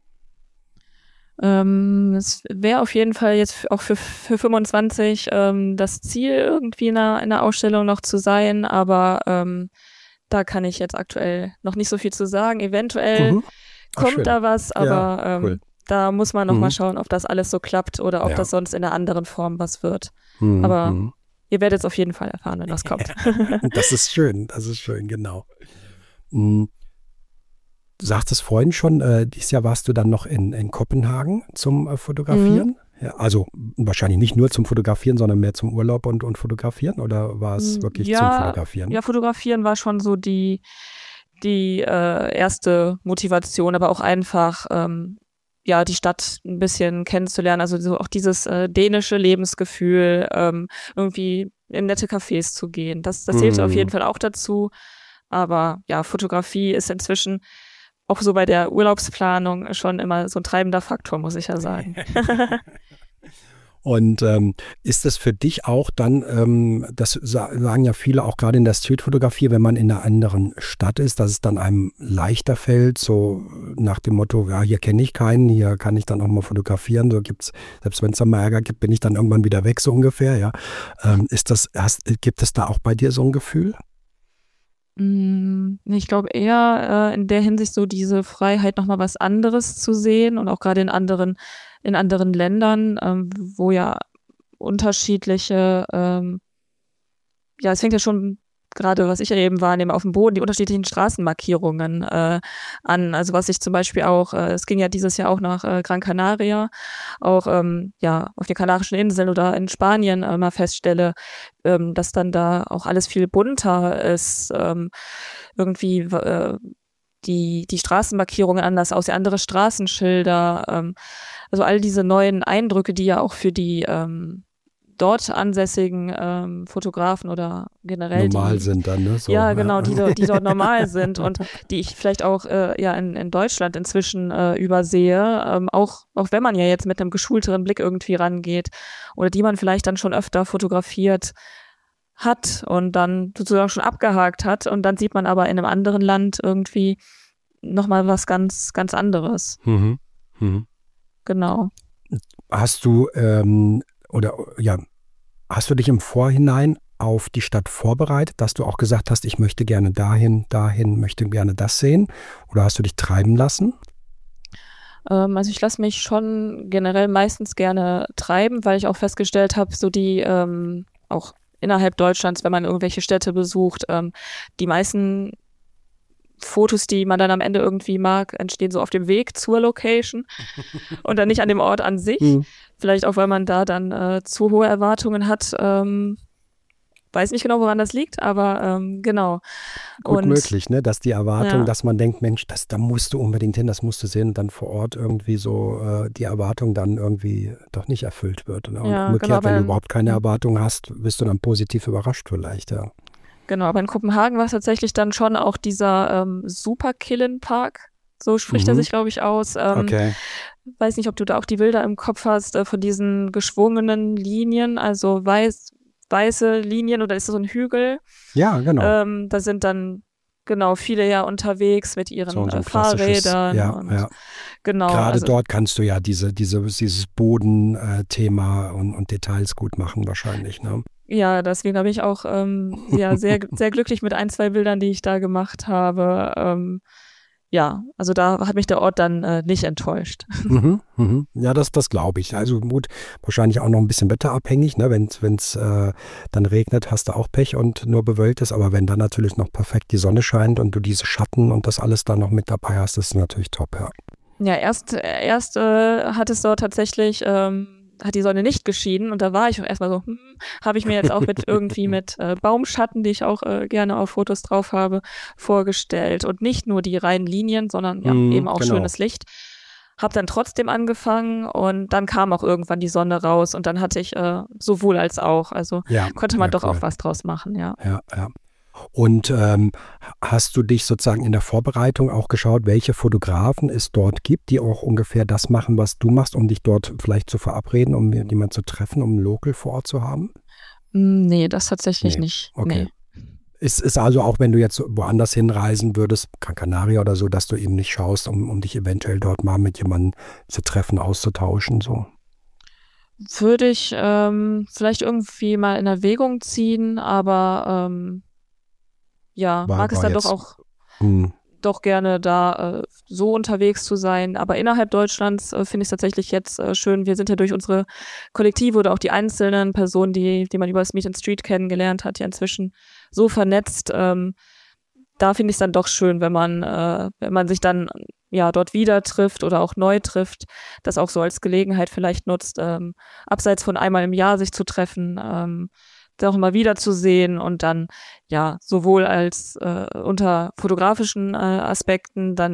Es wäre auf jeden Fall jetzt auch für 25 das Ziel, irgendwie in einer Ausstellung noch zu sein, aber da kann ich jetzt aktuell noch nicht so viel zu sagen. Eventuell Ach, kommt schön. da was, Ja, aber cool. da muss man noch mal schauen, ob das alles so klappt oder ob Ja. das sonst in einer anderen Form was wird. Mhm. Aber ihr werdet es auf jeden Fall erfahren, wenn das kommt. Das ist schön, genau. Mhm. Du sagtest vorhin schon, dieses Jahr warst du dann noch in Kopenhagen zum Fotografieren. Ja, also wahrscheinlich nicht nur zum Fotografieren, sondern mehr zum Urlaub und Fotografieren oder war es wirklich zum Fotografieren? Ja, fotografieren war schon so die erste Motivation, aber auch einfach ja die Stadt ein bisschen kennenzulernen, also so auch dieses dänische Lebensgefühl, irgendwie in nette Cafés zu gehen. Das zählt auf jeden Fall auch dazu. Aber ja, Fotografie ist inzwischen auch so bei der Urlaubsplanung schon immer so ein treibender Faktor, muss ich ja sagen. Und ist das für dich auch dann, das sagen ja viele auch gerade in der Streetfotografie, wenn man in einer anderen Stadt ist, dass es dann einem leichter fällt, so nach dem Motto, ja, hier kenne ich keinen, hier kann ich dann auch mal fotografieren, so gibt's, selbst wenn es dann mal Ärger gibt, bin ich dann irgendwann wieder weg, so ungefähr, ja. Gibt es da auch bei dir so ein Gefühl? Ich glaube eher in der Hinsicht so diese Freiheit, nochmal was anderes zu sehen und auch gerade in anderen Ländern, wo ja unterschiedliche, ja, es fängt ja schon gerade, was ich ja eben wahrnehme, auf dem Boden, die unterschiedlichen Straßenmarkierungen an. Also was ich zum Beispiel auch, es ging ja dieses Jahr auch nach Gran Canaria, auch ja auf den Kanarischen Inseln oder in Spanien mal feststelle, dass dann da auch alles viel bunter ist, irgendwie die Straßenmarkierungen anders aussehen, andere Straßenschilder, also all diese neuen Eindrücke, die ja auch für die dort ansässigen Fotografen oder generell Normal die, sind dann, ne? So, ja genau, die dort normal sind und die ich vielleicht auch ja in Deutschland inzwischen übersehe, auch wenn man ja jetzt mit einem geschulteren Blick irgendwie rangeht oder die man vielleicht dann schon öfter fotografiert hat und dann sozusagen schon abgehakt hat und dann sieht man aber in einem anderen Land irgendwie nochmal was ganz, ganz anderes. Genau. Hast du hast du dich im Vorhinein auf die Stadt vorbereitet, dass du auch gesagt hast, ich möchte gerne dahin, möchte gerne das sehen? Oder hast du dich treiben lassen? Also ich lasse mich schon generell meistens gerne treiben, weil ich auch festgestellt habe, so die auch innerhalb Deutschlands, wenn man irgendwelche Städte besucht, die meisten Fotos, die man dann am Ende irgendwie mag, entstehen so auf dem Weg zur Location und dann nicht an dem Ort an sich. Vielleicht auch, weil man da dann zu hohe Erwartungen hat. weiß nicht genau, woran das liegt, aber genau. Gut Und möglich, ne? Dass die Erwartung, ja, dass man denkt, Mensch, da musst du unbedingt hin, das musst du sehen und dann vor Ort irgendwie so die Erwartung dann irgendwie doch nicht erfüllt wird. Ne? Und ja, genau, umgekehrt, wenn du überhaupt keine hm, Erwartung hast, bist du dann positiv überrascht vielleicht, ja. genau, aber in Kopenhagen war es tatsächlich dann schon auch dieser Superkillen-Park. So spricht er Mhm. sich, glaube ich, aus. Okay. Weiß nicht, ob du da auch die Bilder im Kopf hast von diesen geschwungenen Linien, also weiße Linien oder ist das so ein Hügel? Ja, genau. Da sind dann genau viele ja unterwegs mit So, ihren so ein klassisches, Fahrrädern ja, und ja. genau, Gerade also dort kannst du ja dieses Bodenthema und Details gut machen wahrscheinlich, ne? ja, deswegen habe ich auch ja, sehr, sehr glücklich mit ein, zwei Bildern, die ich da gemacht habe. Ja, also da hat mich der Ort dann nicht enttäuscht. Mhm, mhm. Ja, das glaube ich. Also gut, wahrscheinlich auch noch ein bisschen wetterabhängig, ne? Wenn's dann regnet, hast du auch Pech und nur bewölkt ist. Aber wenn dann natürlich noch perfekt die Sonne scheint und du diese Schatten und das alles dann noch mit dabei hast, ist natürlich top, ja. Ja, erst hat es dort tatsächlich, hat die Sonne nicht geschienen und da war ich auch erstmal so, habe ich mir jetzt auch mit Baumschatten, die ich auch gerne auf Fotos drauf habe, vorgestellt und nicht nur die reinen Linien, sondern ja, eben auch Genau. schönes Licht. Hab dann trotzdem angefangen und dann kam auch irgendwann die Sonne raus und dann hatte ich sowohl als auch, also Ja, konnte ja, man doch auch cool. was draus machen, ja. Ja, ja. Und hast du dich sozusagen in der Vorbereitung auch geschaut, welche Fotografen es dort gibt, die auch ungefähr das machen, was du machst, um dich dort vielleicht zu verabreden, um jemanden zu treffen, um einen Local vor Ort zu haben? Nee, das tatsächlich Nee, nicht. okay. Nee. Ist also auch, wenn du jetzt woanders hinreisen würdest, Gran Canaria oder so, dass du eben nicht schaust, um dich eventuell dort mal mit jemandem zu treffen, auszutauschen, so. Würde ich vielleicht irgendwie mal in Erwägung ziehen, aber ja, mag es War dann doch jetzt, auch hm, doch gerne da so unterwegs zu sein. Aber innerhalb Deutschlands finde ich es tatsächlich jetzt schön. Wir sind ja durch unsere Kollektive oder auch die einzelnen Personen, die man über das Meet and Street kennengelernt hat, ja inzwischen so vernetzt. Da finde ich es dann doch schön, wenn man sich dann ja dort wieder trifft oder auch neu trifft, das auch so als Gelegenheit vielleicht nutzt, abseits von einmal im Jahr sich zu treffen, auch immer wieder zu sehen und dann ja sowohl als unter fotografischen Aspekten dann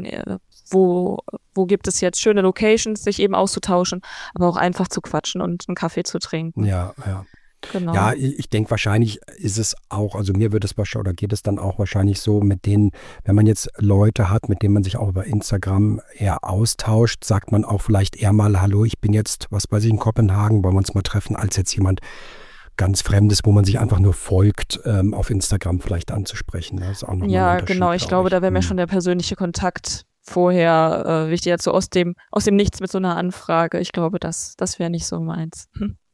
wo gibt es jetzt schöne Locations, sich eben auszutauschen, aber auch einfach zu quatschen und einen Kaffee zu trinken. ja, ja. Genau. Ja, ich denke, wahrscheinlich ist es auch, also mir wird es wahrscheinlich, oder geht es dann auch wahrscheinlich so, mit denen, wenn man jetzt Leute hat, mit denen man sich auch über Instagram eher austauscht, sagt man auch vielleicht eher mal, hallo, ich bin jetzt, was weiß ich, in Kopenhagen, wollen wir uns mal treffen, als jetzt jemand ganz Fremdes, wo man sich einfach nur folgt, auf Instagram vielleicht anzusprechen. Das ist auch nochmal ein Ja, Unterschied, genau. Ich glaube glaube, ich. da wäre mir schon der persönliche Kontakt vorher wichtig, jetzt so aus dem Nichts mit so einer Anfrage. Ich glaube, das wäre nicht so meins.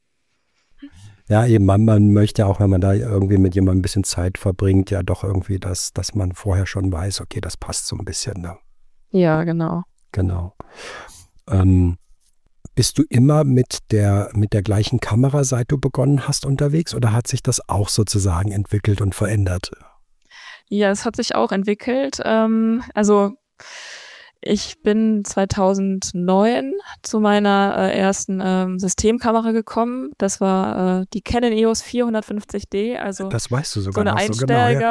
Ja, eben, man möchte auch, wenn man da irgendwie mit jemandem ein bisschen Zeit verbringt, ja doch irgendwie, dass man vorher schon weiß, okay, das passt so ein bisschen. Ne? Ja, genau. Genau. Ähm, Bist du immer mit der gleichen Kamera, seit du begonnen hast, unterwegs oder hat sich das auch sozusagen entwickelt und verändert? Ja, es hat sich auch entwickelt. Also ich bin 2009 zu meiner ersten Systemkamera gekommen. Das war die Canon EOS 450D, also Das weißt du so sogar eine noch so genau, ja.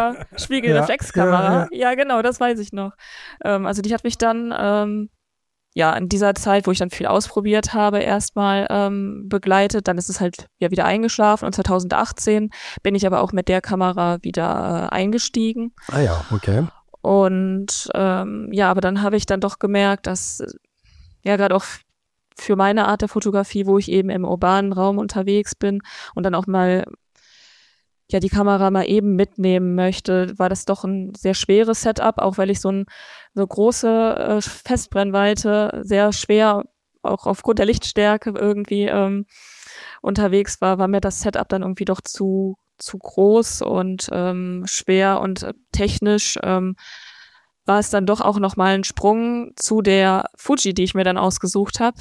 Ja, Einsteiger-Spiegelreflexkamera. ja. Ja, genau, das weiß ich noch. Also die hat mich dann ja in dieser Zeit, wo ich dann viel ausprobiert habe, erstmal begleitet. Dann ist es halt ja wieder eingeschlafen und 2018 bin ich aber auch mit der Kamera wieder eingestiegen. Ah ja, okay. Und ja, aber dann habe ich dann doch gemerkt, dass ja gerade auch für meine Art der Fotografie, wo ich eben im urbanen Raum unterwegs bin und dann auch mal ja die Kamera mal eben mitnehmen möchte, war das doch ein sehr schweres Setup, auch weil ich so große Festbrennweite sehr schwer auch aufgrund der Lichtstärke irgendwie unterwegs war mir das Setup dann irgendwie doch zu groß und schwer und technisch war es dann doch auch nochmal ein Sprung zu der Fuji, die ich mir dann ausgesucht habe.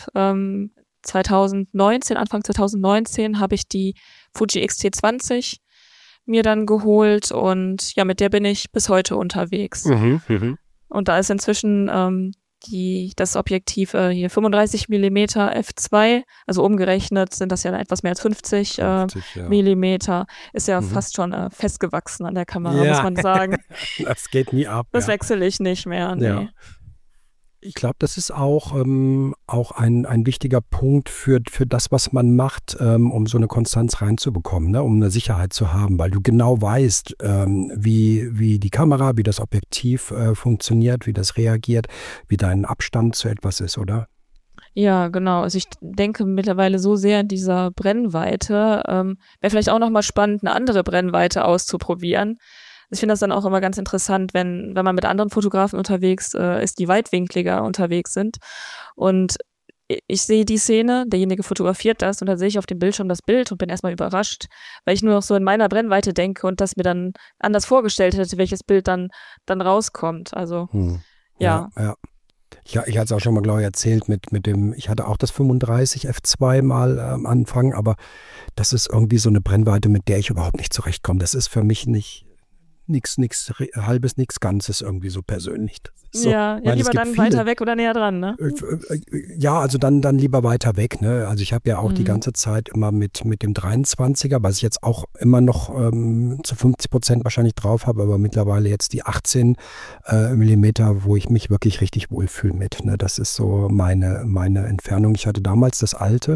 2019, Anfang 2019 habe ich die Fuji X-T20 mir dann geholt und ja, mit der bin ich bis heute unterwegs. Mhm, mhm. Und da ist inzwischen das Objektiv hier 35 Millimeter f2, also umgerechnet sind das ja etwas mehr als 50 Millimeter, ist ja fast schon festgewachsen an der Kamera, muss man sagen. Das geht nie ab. Das wechsle ich nicht mehr, nee. Ja. Ich glaube, das ist auch ein wichtiger Punkt für das, was man macht, um so eine Konstanz reinzubekommen, ne? Um eine Sicherheit zu haben, weil du genau weißt, wie die Kamera, wie das Objektiv funktioniert, wie das reagiert, wie dein Abstand zu etwas ist, oder? Ja, genau. Also ich denke mittlerweile so sehr in dieser Brennweite. Wäre vielleicht auch nochmal spannend, eine andere Brennweite auszuprobieren. Ich finde das dann auch immer ganz interessant, wenn man mit anderen Fotografen unterwegs ist, die weitwinkliger unterwegs sind. Und ich sehe die Szene, derjenige fotografiert das und dann sehe ich auf dem Bildschirm das Bild und bin erstmal überrascht, weil ich nur noch so in meiner Brennweite denke und das mir dann anders vorgestellt hätte, welches Bild dann rauskommt. Also, ja. Ich hatte es auch schon mal, glaube ich, erzählt mit dem, ich hatte auch das 35 f2 mal am Anfang, aber das ist irgendwie so eine Brennweite, mit der ich überhaupt nicht zurechtkomme. Das ist für mich nichts Halbes, nichts Ganzes irgendwie so persönlich. So, ja, lieber dann weiter weg oder näher dran, ne? Ja, also dann lieber weiter weg, ne? Also ich habe ja auch die ganze Zeit immer mit dem 23er, was ich jetzt auch immer noch zu 50% wahrscheinlich drauf habe, aber mittlerweile jetzt die 18 Millimeter, wo ich mich wirklich richtig wohlfühle mit, ne? Das ist so meine Entfernung. Ich hatte damals das alte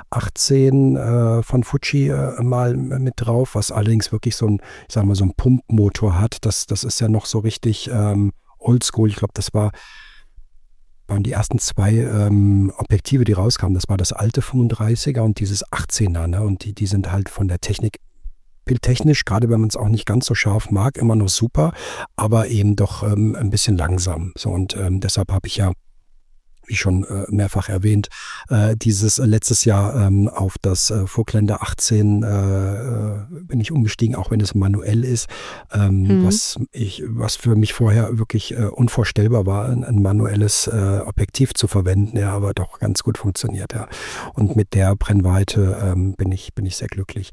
18 von Fuji mal mit drauf, was allerdings wirklich so ein Pumpmotor hat. Das ist ja noch so richtig oldschool. Ich glaube, waren die ersten 2 Objektive, die rauskamen. Das war das alte 35er und dieses 18er. Ne? Und die sind halt von der Technik, bildtechnisch, gerade wenn man es auch nicht ganz so scharf mag, immer noch super, aber eben doch ein bisschen langsam. So, und deshalb habe ich ja, wie schon mehrfach erwähnt, dieses letztes Jahr auf das Vogtländer 18 bin ich umgestiegen, auch wenn es manuell ist, was für mich vorher wirklich unvorstellbar war, ein manuelles Objektiv zu verwenden, ja, aber doch ganz gut funktioniert, ja. Und mit der Brennweite bin ich sehr glücklich.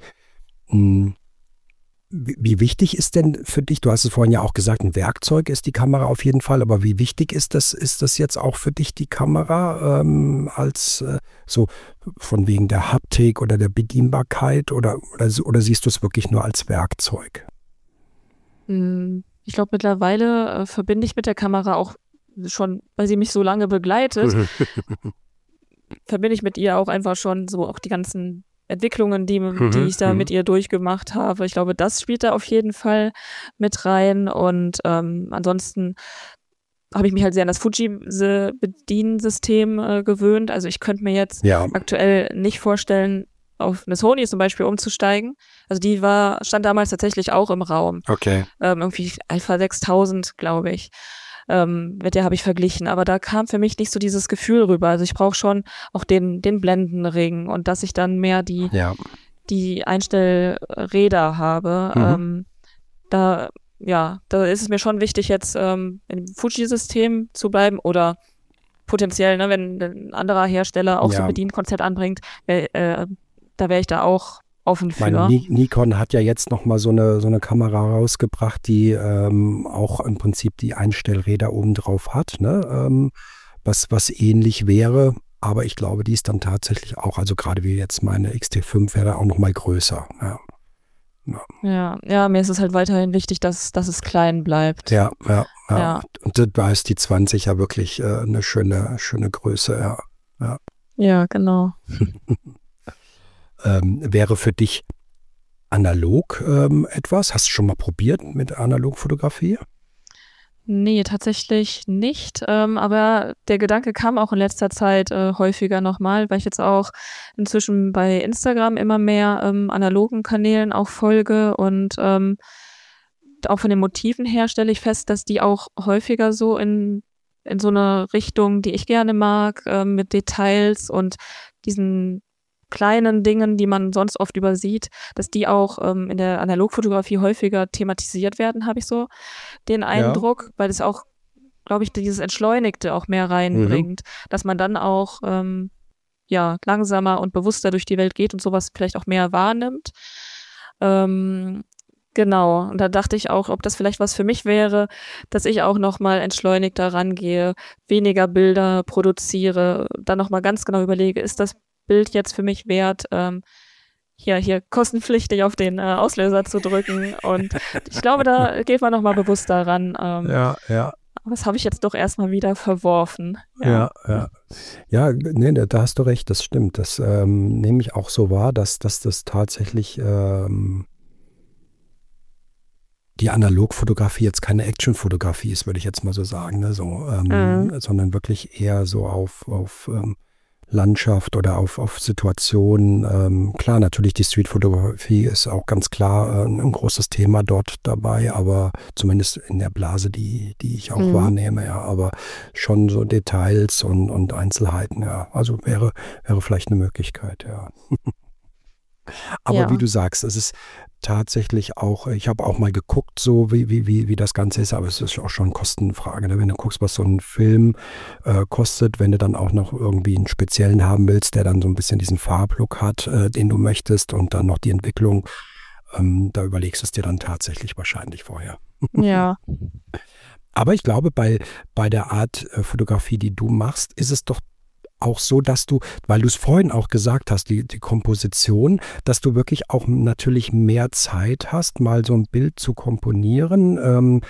Wie wichtig ist denn für dich, du hast es vorhin ja auch gesagt, ein Werkzeug ist die Kamera auf jeden Fall, aber wie wichtig ist das jetzt auch für dich, die Kamera, als so von wegen der Haptik oder der Bedienbarkeit oder siehst du es wirklich nur als Werkzeug? Ich glaube, mittlerweile verbinde ich mit der Kamera auch schon, weil sie mich so lange begleitet, verbinde ich mit ihr auch einfach schon so auch die ganzen Entwicklungen, die ich da mit ihr durchgemacht habe. Ich glaube, das spielt da auf jeden Fall mit rein. Und ansonsten habe ich mich halt sehr an das Fuji-Bediensystem gewöhnt. Also ich könnte mir jetzt aktuell nicht vorstellen, auf eine Sony zum Beispiel umzusteigen. Also die stand damals tatsächlich auch im Raum. Okay. Irgendwie Alpha 6000, glaube ich. Mit der habe ich verglichen, aber da kam für mich nicht so dieses Gefühl rüber. Also ich brauche schon auch den Blendenring und dass ich dann mehr die Einstellräder habe. Da ist es mir schon wichtig, jetzt im Fuji-System zu bleiben oder potenziell, ne, wenn ein anderer Hersteller auch so ein Bedienkonzept anbringt, da wäre ich da auch offen für. Nikon hat ja jetzt noch mal so eine Kamera rausgebracht, die auch im Prinzip die Einstellräder oben drauf hat, ne? Was ähnlich wäre, aber ich glaube, die ist dann tatsächlich auch, also gerade wie jetzt meine X-T5 wäre auch noch mal größer. Ja, mir ist es halt weiterhin wichtig, dass es klein bleibt. Ja. Und da ist die 20 ja wirklich eine schöne Größe, ja. Ja, genau. Wäre für dich analog etwas? Hast du schon mal probiert mit Analogfotografie? Nee, tatsächlich nicht. Aber der Gedanke kam auch in letzter Zeit häufiger nochmal, weil ich jetzt auch inzwischen bei Instagram immer mehr analogen Kanälen auch folge und auch von den Motiven her stelle ich fest, dass die auch häufiger so in so eine Richtung, die ich gerne mag, mit Details und diesen kleinen Dingen, die man sonst oft übersieht, dass die auch in der Analogfotografie häufiger thematisiert werden, habe ich so den Eindruck, weil es auch, glaube ich, dieses Entschleunigte auch mehr reinbringt, dass man dann auch langsamer und bewusster durch die Welt geht und sowas vielleicht auch mehr wahrnimmt. Genau. Und da dachte ich auch, ob das vielleicht was für mich wäre, dass ich auch nochmal entschleunigter rangehe, weniger Bilder produziere, dann nochmal ganz genau überlege, ist das Bild jetzt für mich wert, hier kostenpflichtig auf den Auslöser zu drücken. Und ich glaube, da geht man nochmal bewusster ran. Ja, ja. Aber das habe ich jetzt doch erstmal wieder verworfen. Ja, ja. Ja, nee, da hast du recht, das stimmt. Das nehme ich auch so wahr, dass das tatsächlich die Analogfotografie jetzt keine Actionfotografie ist, würde ich jetzt mal so sagen, ne? So, sondern wirklich eher so auf Landschaft oder auf Situationen. Klar, natürlich die Streetfotografie ist auch ganz klar ein großes Thema dort dabei, aber zumindest in der Blase, die ich auch wahrnehme, ja, aber schon so Details und Einzelheiten, ja. Also wäre vielleicht eine Möglichkeit, ja. Aber wie du sagst, es ist tatsächlich auch, ich habe auch mal geguckt, so wie das Ganze ist, aber es ist auch schon eine Kostenfrage. Ne? Wenn du guckst, was so ein Film kostet, wenn du dann auch noch irgendwie einen speziellen haben willst, der dann so ein bisschen diesen Farblook hat, den du möchtest und dann noch die Entwicklung, da überlegst du es dir dann tatsächlich wahrscheinlich vorher. Ja. Aber ich glaube, bei der Art Fotografie, die du machst, ist es doch auch so, dass du, weil du es vorhin auch gesagt hast, die Komposition, dass du wirklich auch natürlich mehr Zeit hast, mal so ein Bild zu komponieren,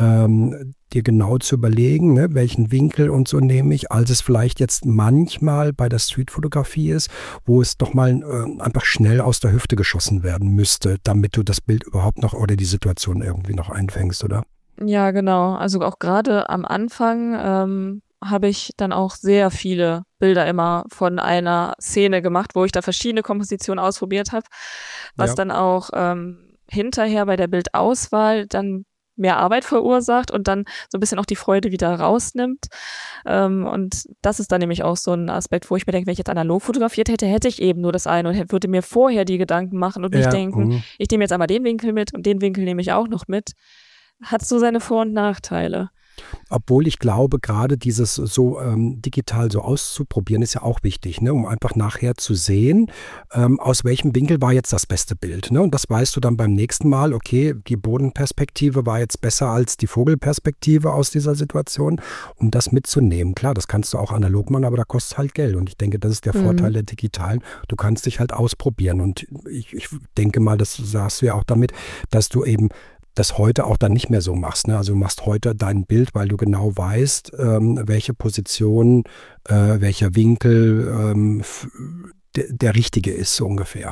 dir genau zu überlegen, ne, welchen Winkel und so nehme ich, als es vielleicht jetzt manchmal bei der Streetfotografie ist, wo es doch mal einfach schnell aus der Hüfte geschossen werden müsste, damit du das Bild überhaupt noch oder die Situation irgendwie noch einfängst, oder? Ja, genau. Also auch gerade am Anfang habe ich dann auch sehr viele Bilder immer von einer Szene gemacht, wo ich da verschiedene Kompositionen ausprobiert habe, was dann auch hinterher bei der Bildauswahl dann mehr Arbeit verursacht und dann so ein bisschen auch die Freude wieder rausnimmt. Und das ist dann nämlich auch so ein Aspekt, wo ich mir denke, wenn ich jetzt analog fotografiert hätte, hätte ich eben nur das eine und würde mir vorher die Gedanken machen und nicht denken, ich nehme jetzt einmal den Winkel mit und den Winkel nehme ich auch noch mit. Hat so seine Vor- und Nachteile. Obwohl ich glaube, gerade dieses so digital so auszuprobieren, ist ja auch wichtig, ne? Um einfach nachher zu sehen, aus welchem Winkel war jetzt das beste Bild. Ne? Und das weißt du dann beim nächsten Mal, okay, die Bodenperspektive war jetzt besser als die Vogelperspektive aus dieser Situation, um das mitzunehmen. Klar, das kannst du auch analog machen, aber da kostet es halt Geld. Und ich denke, das ist der Vorteil der digitalen. Du kannst dich halt ausprobieren. Und ich denke mal, das sagst du ja auch damit, dass du eben das heute auch dann nicht mehr so machst. Ne? Also du machst heute dein Bild, weil du genau weißt, welche Position, welcher Winkel der richtige ist, so ungefähr.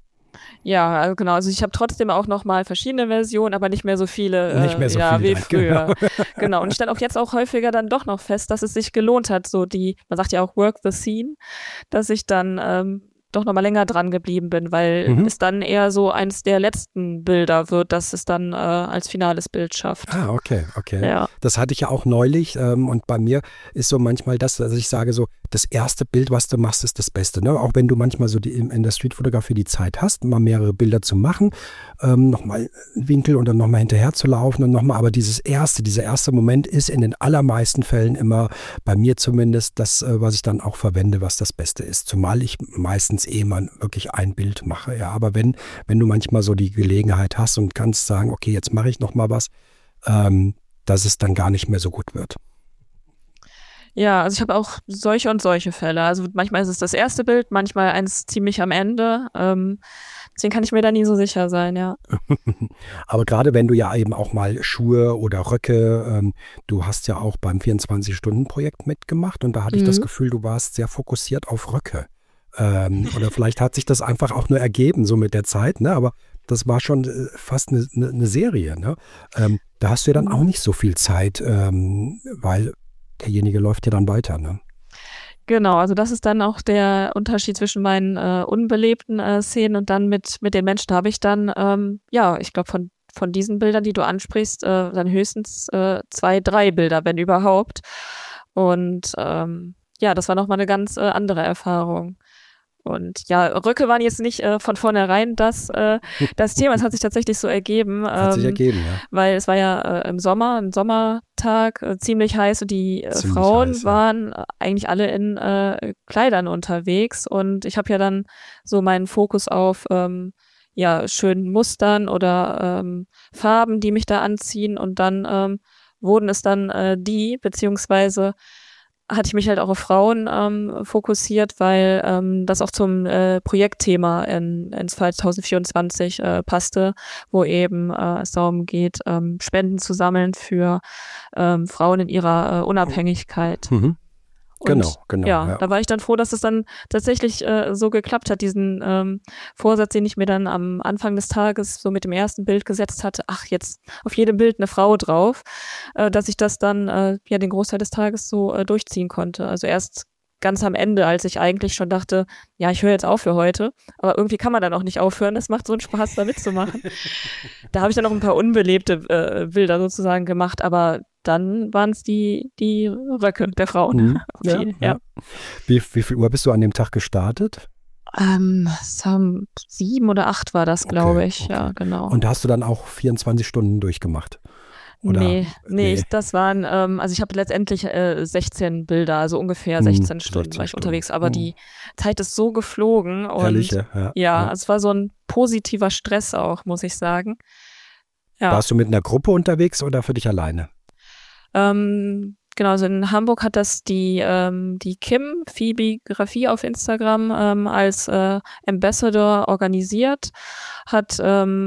Ja, also genau. Also ich habe trotzdem auch noch mal verschiedene Versionen, aber nicht mehr so viele nicht mehr so ja, viel wie dann, früher. Genau. Und ich stelle auch jetzt auch häufiger dann doch noch fest, dass es sich gelohnt hat, so man sagt ja auch Work the Scene, dass ich dann doch noch mal länger dran geblieben bin, weil es dann eher so eins der letzten Bilder wird, dass es dann als finales Bild schafft. Ah, okay. Ja. Das hatte ich ja auch neulich und bei mir ist so manchmal das, dass ich sage so, das erste Bild, was du machst, ist das Beste. Ne? Auch wenn du manchmal so in der Streetfotografie die Zeit hast, mal mehrere Bilder zu machen, nochmal Winkel und dann nochmal hinterher zu laufen und nochmal, aber dieser erste Moment ist in den allermeisten Fällen immer, bei mir zumindest, das, was ich dann auch verwende, was das Beste ist. Zumal ich meistens mal wirklich ein Bild mache. Ja, aber wenn du manchmal so die Gelegenheit hast und kannst sagen, okay, jetzt mache ich nochmal was, dass es dann gar nicht mehr so gut wird. Ja, also ich habe auch solche und solche Fälle. Also manchmal ist es das erste Bild, manchmal eins ziemlich am Ende. Deswegen kann ich mir da nie so sicher sein, ja. Aber gerade wenn du ja eben auch mal Schuhe oder Röcke, du hast ja auch beim 24-Stunden-Projekt mitgemacht und da hatte ich das Gefühl, du warst sehr fokussiert auf Röcke. Oder vielleicht hat sich das einfach auch nur ergeben, so mit der Zeit, ne? Aber das war schon fast eine Serie, ne? Da hast du ja dann auch nicht so viel Zeit, weil derjenige läuft ja dann weiter, ne? Genau, also das ist dann auch der Unterschied zwischen meinen unbelebten Szenen und dann mit den Menschen habe ich dann, ja, ich glaube von diesen Bildern, die du ansprichst, dann höchstens 2, 3 Bilder, wenn überhaupt. Und ja, das war nochmal eine ganz andere Erfahrung. Und ja, Röcke waren jetzt nicht von vornherein das Thema. Es hat sich tatsächlich so ergeben. Hat sich ergeben, ja. Weil es war ja im Sommer, ein Sommertag, ziemlich heiß und die Frauen heiß, ja. waren eigentlich alle in Kleidern unterwegs. Und ich habe ja dann so meinen Fokus auf ja, schönen Mustern oder Farben, die mich da anziehen. Und dann wurden es dann beziehungsweise hatte ich mich halt auch auf Frauen fokussiert, weil das auch zum Projektthema in 2024 passte, wo eben es darum geht, Spenden zu sammeln für Frauen in ihrer Unabhängigkeit. Mhm. Und Genau, ja, ja. da war ich dann froh, dass es dann tatsächlich so geklappt hat, diesen Vorsatz, den ich mir dann am Anfang des Tages so mit dem ersten Bild gesetzt hatte, ach, jetzt auf jedem Bild eine Frau drauf, dass ich das dann ja den Großteil des Tages so durchziehen konnte. Also erst ganz am Ende, als ich eigentlich schon dachte, ja, ich höre jetzt auf für heute, aber irgendwie kann man dann auch nicht aufhören, es macht so einen Spaß, da mitzumachen. Da habe ich dann noch ein paar unbelebte Bilder sozusagen gemacht, aber dann waren es die Röcke der Frauen. Ja. Wie viel Uhr bist du an dem Tag gestartet? So um 7 oder 8 war das, glaube ich. Okay. Ja, genau. Und da hast du dann auch 24 Stunden durchgemacht? Oder? Nee, das waren, also ich habe letztendlich 16 Bilder, also ungefähr 16 Stunden war ich unterwegs, aber die Zeit ist so geflogen und Herrlich, ja, also es war so ein positiver Stress auch, muss ich sagen. Ja. Warst du mit einer Gruppe unterwegs oder für dich alleine? Genau, also in Hamburg hat das die Kim, Phoebe Graphie auf Instagram, als Ambassador organisiert, hat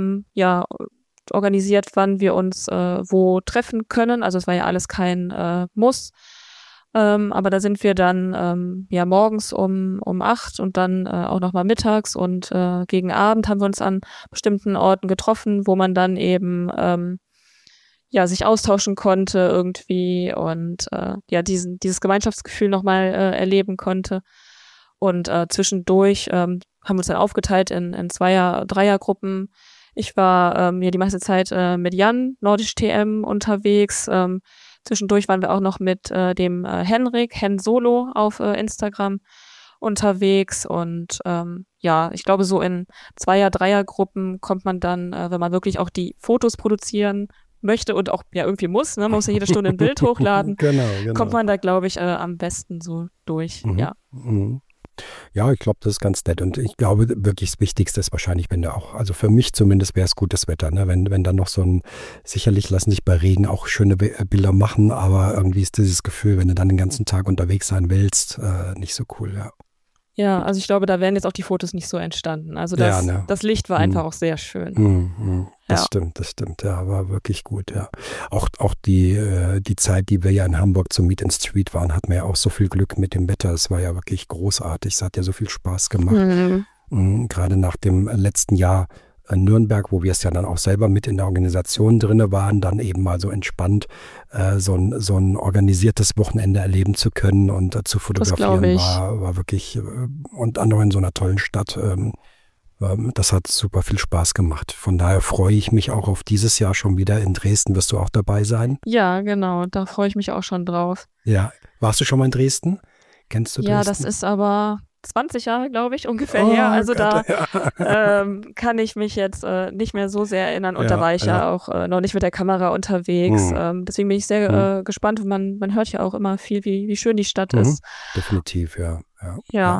organisiert, wann wir uns wo treffen können. Also es war ja alles kein Muss. Aber da sind wir dann morgens um 8 und dann auch nochmal mittags und gegen Abend haben wir uns an bestimmten Orten getroffen, wo man dann eben sich austauschen konnte irgendwie und dieses Gemeinschaftsgefühl nochmal erleben konnte. Und zwischendurch haben wir uns dann aufgeteilt in Dreiergruppen. Ich war die meiste Zeit mit Jan, Nordisch TM, unterwegs. Zwischendurch waren wir auch noch mit dem Hen Solo auf Instagram unterwegs und ich glaube, so in Dreiergruppen kommt man dann, wenn man wirklich auch die Fotos produzieren möchte und auch ja irgendwie muss, ne? Man muss ja jede Stunde ein Bild hochladen, genau. kommt man da, glaube ich, am besten so durch, ja. Mhm. Ja, ich glaube, das ist ganz nett. Und ich glaube, wirklich das Wichtigste ist wahrscheinlich, wenn du auch, also für mich zumindest wäre es gutes Wetter, ne? Wenn dann noch sicherlich lassen sich bei Regen auch schöne Bilder machen, aber irgendwie ist dieses Gefühl, wenn du dann den ganzen Tag unterwegs sein willst, nicht so cool, ja. Ja, also ich glaube, da wären jetzt auch die Fotos nicht so entstanden. Also das Licht war einfach auch sehr schön. Das stimmt, ja, war wirklich gut, ja. Auch die Zeit, die wir ja in Hamburg zum Meet and Street waren, hatten wir ja auch so viel Glück mit dem Wetter. Es war ja wirklich großartig, es hat ja so viel Spaß gemacht. Gerade nach dem letzten Jahr in Nürnberg, wo wir es ja dann auch selber mit in der Organisation drinne waren, dann eben mal so entspannt so ein organisiertes Wochenende erleben zu können und zu fotografieren war wirklich und auch noch in so einer tollen Stadt. Das hat super viel Spaß gemacht. Von daher freue ich mich auch auf dieses Jahr schon wieder in Dresden. Wirst du auch dabei sein? Ja, genau. Da freue ich mich auch schon drauf. Ja. Warst du schon mal in Dresden? Kennst du Dresden? Ja, das ist aber 20 Jahre, glaube ich, ungefähr her. Also Gott, kann ich mich jetzt nicht mehr so sehr erinnern. Und da war ich ja auch noch nicht mit der Kamera unterwegs. Deswegen bin ich sehr gespannt. Man hört ja auch immer viel, wie schön die Stadt ist. Definitiv, ja.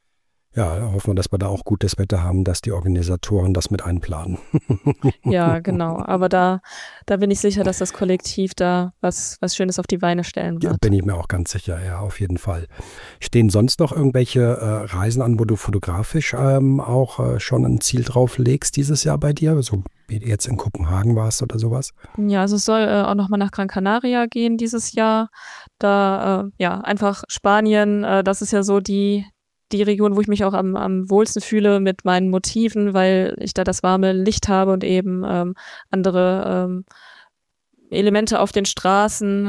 Ja, hoffen wir, dass wir da auch gutes Wetter haben, dass die Organisatoren das mit einplanen. Ja, genau. Aber da bin ich sicher, dass das Kollektiv da was Schönes auf die Beine stellen wird. Ja, bin ich mir auch ganz sicher, ja, auf jeden Fall. Stehen sonst noch irgendwelche Reisen an, wo du fotografisch auch schon ein Ziel drauf legst dieses Jahr bei dir? So wie du jetzt in Kopenhagen warst oder sowas? Ja, also es soll auch nochmal nach Gran Canaria gehen dieses Jahr. Da, einfach Spanien, das ist ja so die Region, wo ich mich auch am wohlsten fühle mit meinen Motiven, weil ich da das warme Licht habe und eben andere Elemente auf den Straßen.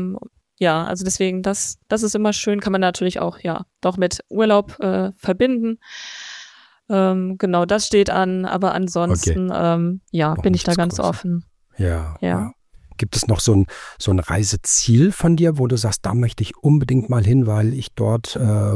Also deswegen, das ist immer schön, kann man natürlich auch doch mit Urlaub verbinden. Genau, das steht an, aber ansonsten bin ich da ganz offen. Ja. Gibt es noch so ein Reiseziel von dir, wo du sagst, da möchte ich unbedingt mal hin, weil ich dort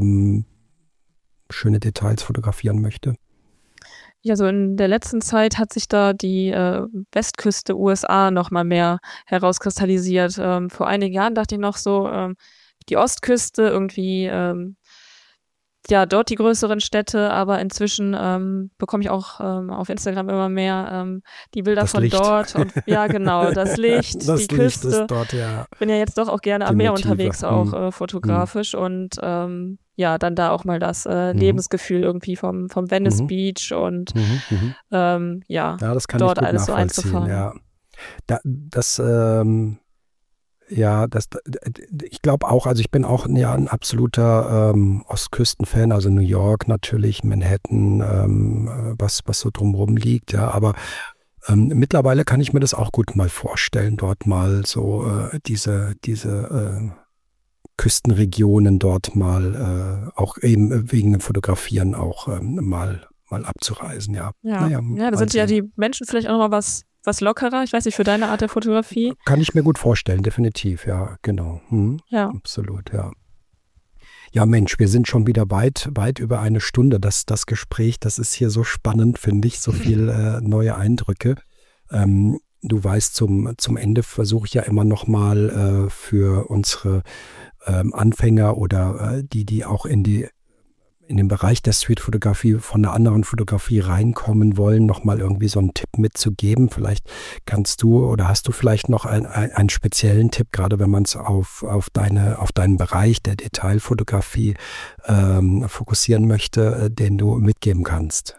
schöne Details fotografieren möchte? Ja, so in der letzten Zeit hat sich da die Westküste USA noch mal mehr herauskristallisiert. Vor einigen Jahren dachte ich noch so, die Ostküste irgendwie ja, dort die größeren Städte, aber inzwischen bekomme ich auch auf Instagram immer mehr die Bilder Das von Licht. dort und ja, genau, das Licht, Das die Licht Küste. ist dort, ja. Bin ja jetzt doch auch gerne Die am Meer Motive. unterwegs, auch fotografisch und ja, dann da auch mal das Lebensgefühl irgendwie vom Venice Beach und ja, Ja, das kann dort ich gut alles so nachvollziehen, einzufangen. ja. Ich glaube auch, also ich bin auch ja ein absoluter Ostküsten-Fan, also New York natürlich, Manhattan, was so drumherum liegt, ja, aber mittlerweile kann ich mir das auch gut mal vorstellen, dort mal so diese Küstenregionen dort mal auch eben wegen dem Fotografieren auch mal abzureisen, ja. Ja, Naja, ja, da mal sind ja sehen. die Menschen vielleicht auch noch mal was lockerer. Ich weiß nicht, für deine Art der Fotografie. Kann ich mir gut vorstellen, definitiv, ja, genau. Ja. Absolut, ja. Ja, Mensch, wir sind schon wieder weit über eine Stunde. Das Gespräch, das ist hier so spannend, finde ich, so viel neue Eindrücke. Du weißt, zum Ende versuche ich ja immer noch mal für unsere Anfänger oder die auch in den Bereich der Streetfotografie von einer anderen Fotografie reinkommen wollen, nochmal irgendwie so einen Tipp mitzugeben. Vielleicht kannst du oder hast du vielleicht noch einen speziellen Tipp, gerade wenn man es auf deinen Bereich der Detailfotografie fokussieren möchte, den du mitgeben kannst.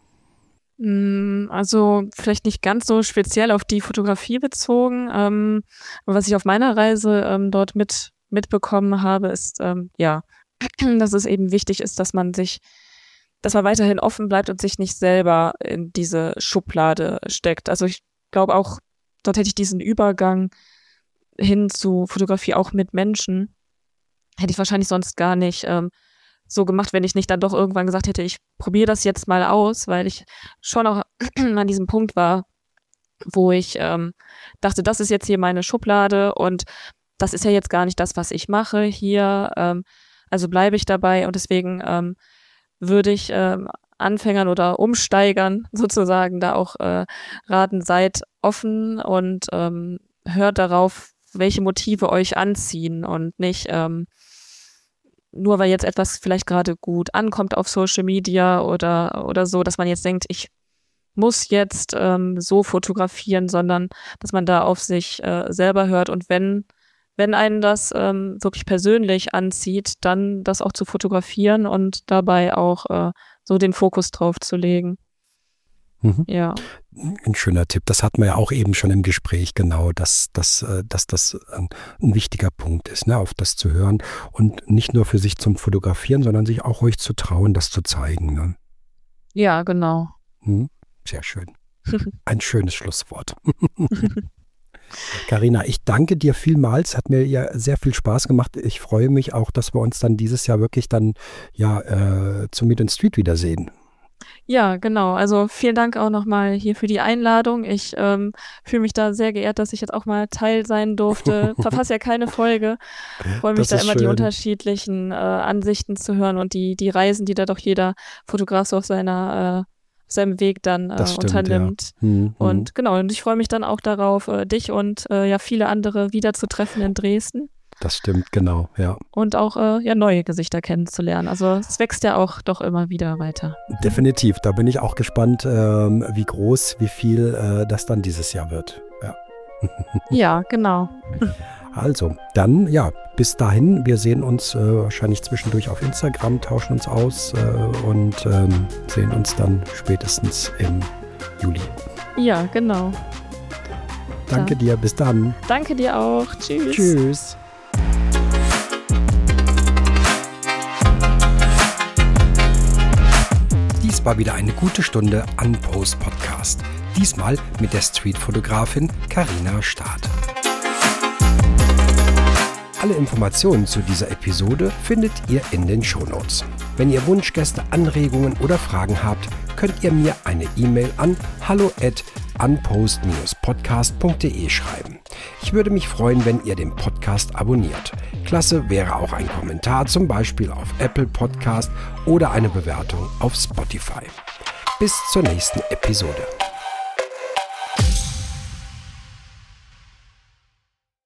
Also vielleicht nicht ganz so speziell auf die Fotografie bezogen. Aber was ich auf meiner Reise dort mitbekommen habe, ist ja, dass es eben wichtig ist, dass man weiterhin offen bleibt und sich nicht selber in diese Schublade steckt. Also ich glaube auch, dort hätte ich diesen Übergang hin zu Fotografie auch mit Menschen, hätte ich wahrscheinlich sonst gar nicht so gemacht, wenn ich nicht dann doch irgendwann gesagt hätte, ich probiere das jetzt mal aus, weil ich schon auch an diesem Punkt war, wo ich dachte, das ist jetzt hier meine Schublade und das ist ja jetzt gar nicht das, was ich mache hier. Also bleibe ich dabei und deswegen würde ich Anfängern oder Umsteigern sozusagen da auch raten, seid offen und hört darauf, welche Motive euch anziehen und nicht nur weil jetzt etwas vielleicht gerade gut ankommt auf Social Media oder so, dass man jetzt denkt, ich muss jetzt so fotografieren, sondern dass man da auf sich selber hört und wenn einen das wirklich persönlich anzieht, dann das auch zu fotografieren und dabei auch so den Fokus drauf zu legen. Ja. Ein schöner Tipp. Das hatten wir ja auch eben schon im Gespräch, genau, dass das ein wichtiger Punkt ist, ne, auf das zu hören und nicht nur für sich zum Fotografieren, sondern sich auch ruhig zu trauen, das zu zeigen. Ne? Ja, genau. Sehr schön. Ein schönes Schlusswort. Carina, ich danke dir vielmals. Hat mir ja sehr viel Spaß gemacht. Ich freue mich auch, dass wir uns dann dieses Jahr wirklich dann zum Meet and Street wiedersehen. Ja, genau. Also vielen Dank auch nochmal hier für die Einladung. Ich fühle mich da sehr geehrt, dass ich jetzt auch mal Teil sein durfte. Verpasse ja keine Folge. Freue mich da immer die unterschiedlichen Ansichten zu hören und die Reisen, die da doch jeder Fotograf so auf seinem Weg dann unternimmt. Ja. Und genau, und ich freue mich dann auch darauf, dich und viele andere wieder zu treffen in Dresden. Das stimmt, genau, ja. Und auch neue Gesichter kennenzulernen. Also es wächst ja auch doch immer wieder weiter. Definitiv, da bin ich auch gespannt, wie groß, wie viel das dann dieses Jahr wird. Ja, ja, genau. Also, dann, ja, bis dahin, wir sehen uns wahrscheinlich zwischendurch auf Instagram, tauschen uns aus und sehen uns dann spätestens im Juli. Ja, genau. Danke dir, bis dann. Danke dir auch. Tschüss. Tschüss. Dies war wieder eine gute Stunde Unpost Podcast. Diesmal mit der Streetfotografin Carina Staat. Alle Informationen zu dieser Episode findet ihr in den Shownotes. Wenn ihr Wunschgäste, Anregungen oder Fragen habt, könnt ihr mir eine E-Mail an hallo@unpost-podcast.de schreiben. Ich würde mich freuen, wenn ihr den Podcast abonniert. Klasse wäre auch ein Kommentar, zum Beispiel auf Apple Podcast oder eine Bewertung auf Spotify. Bis zur nächsten Episode.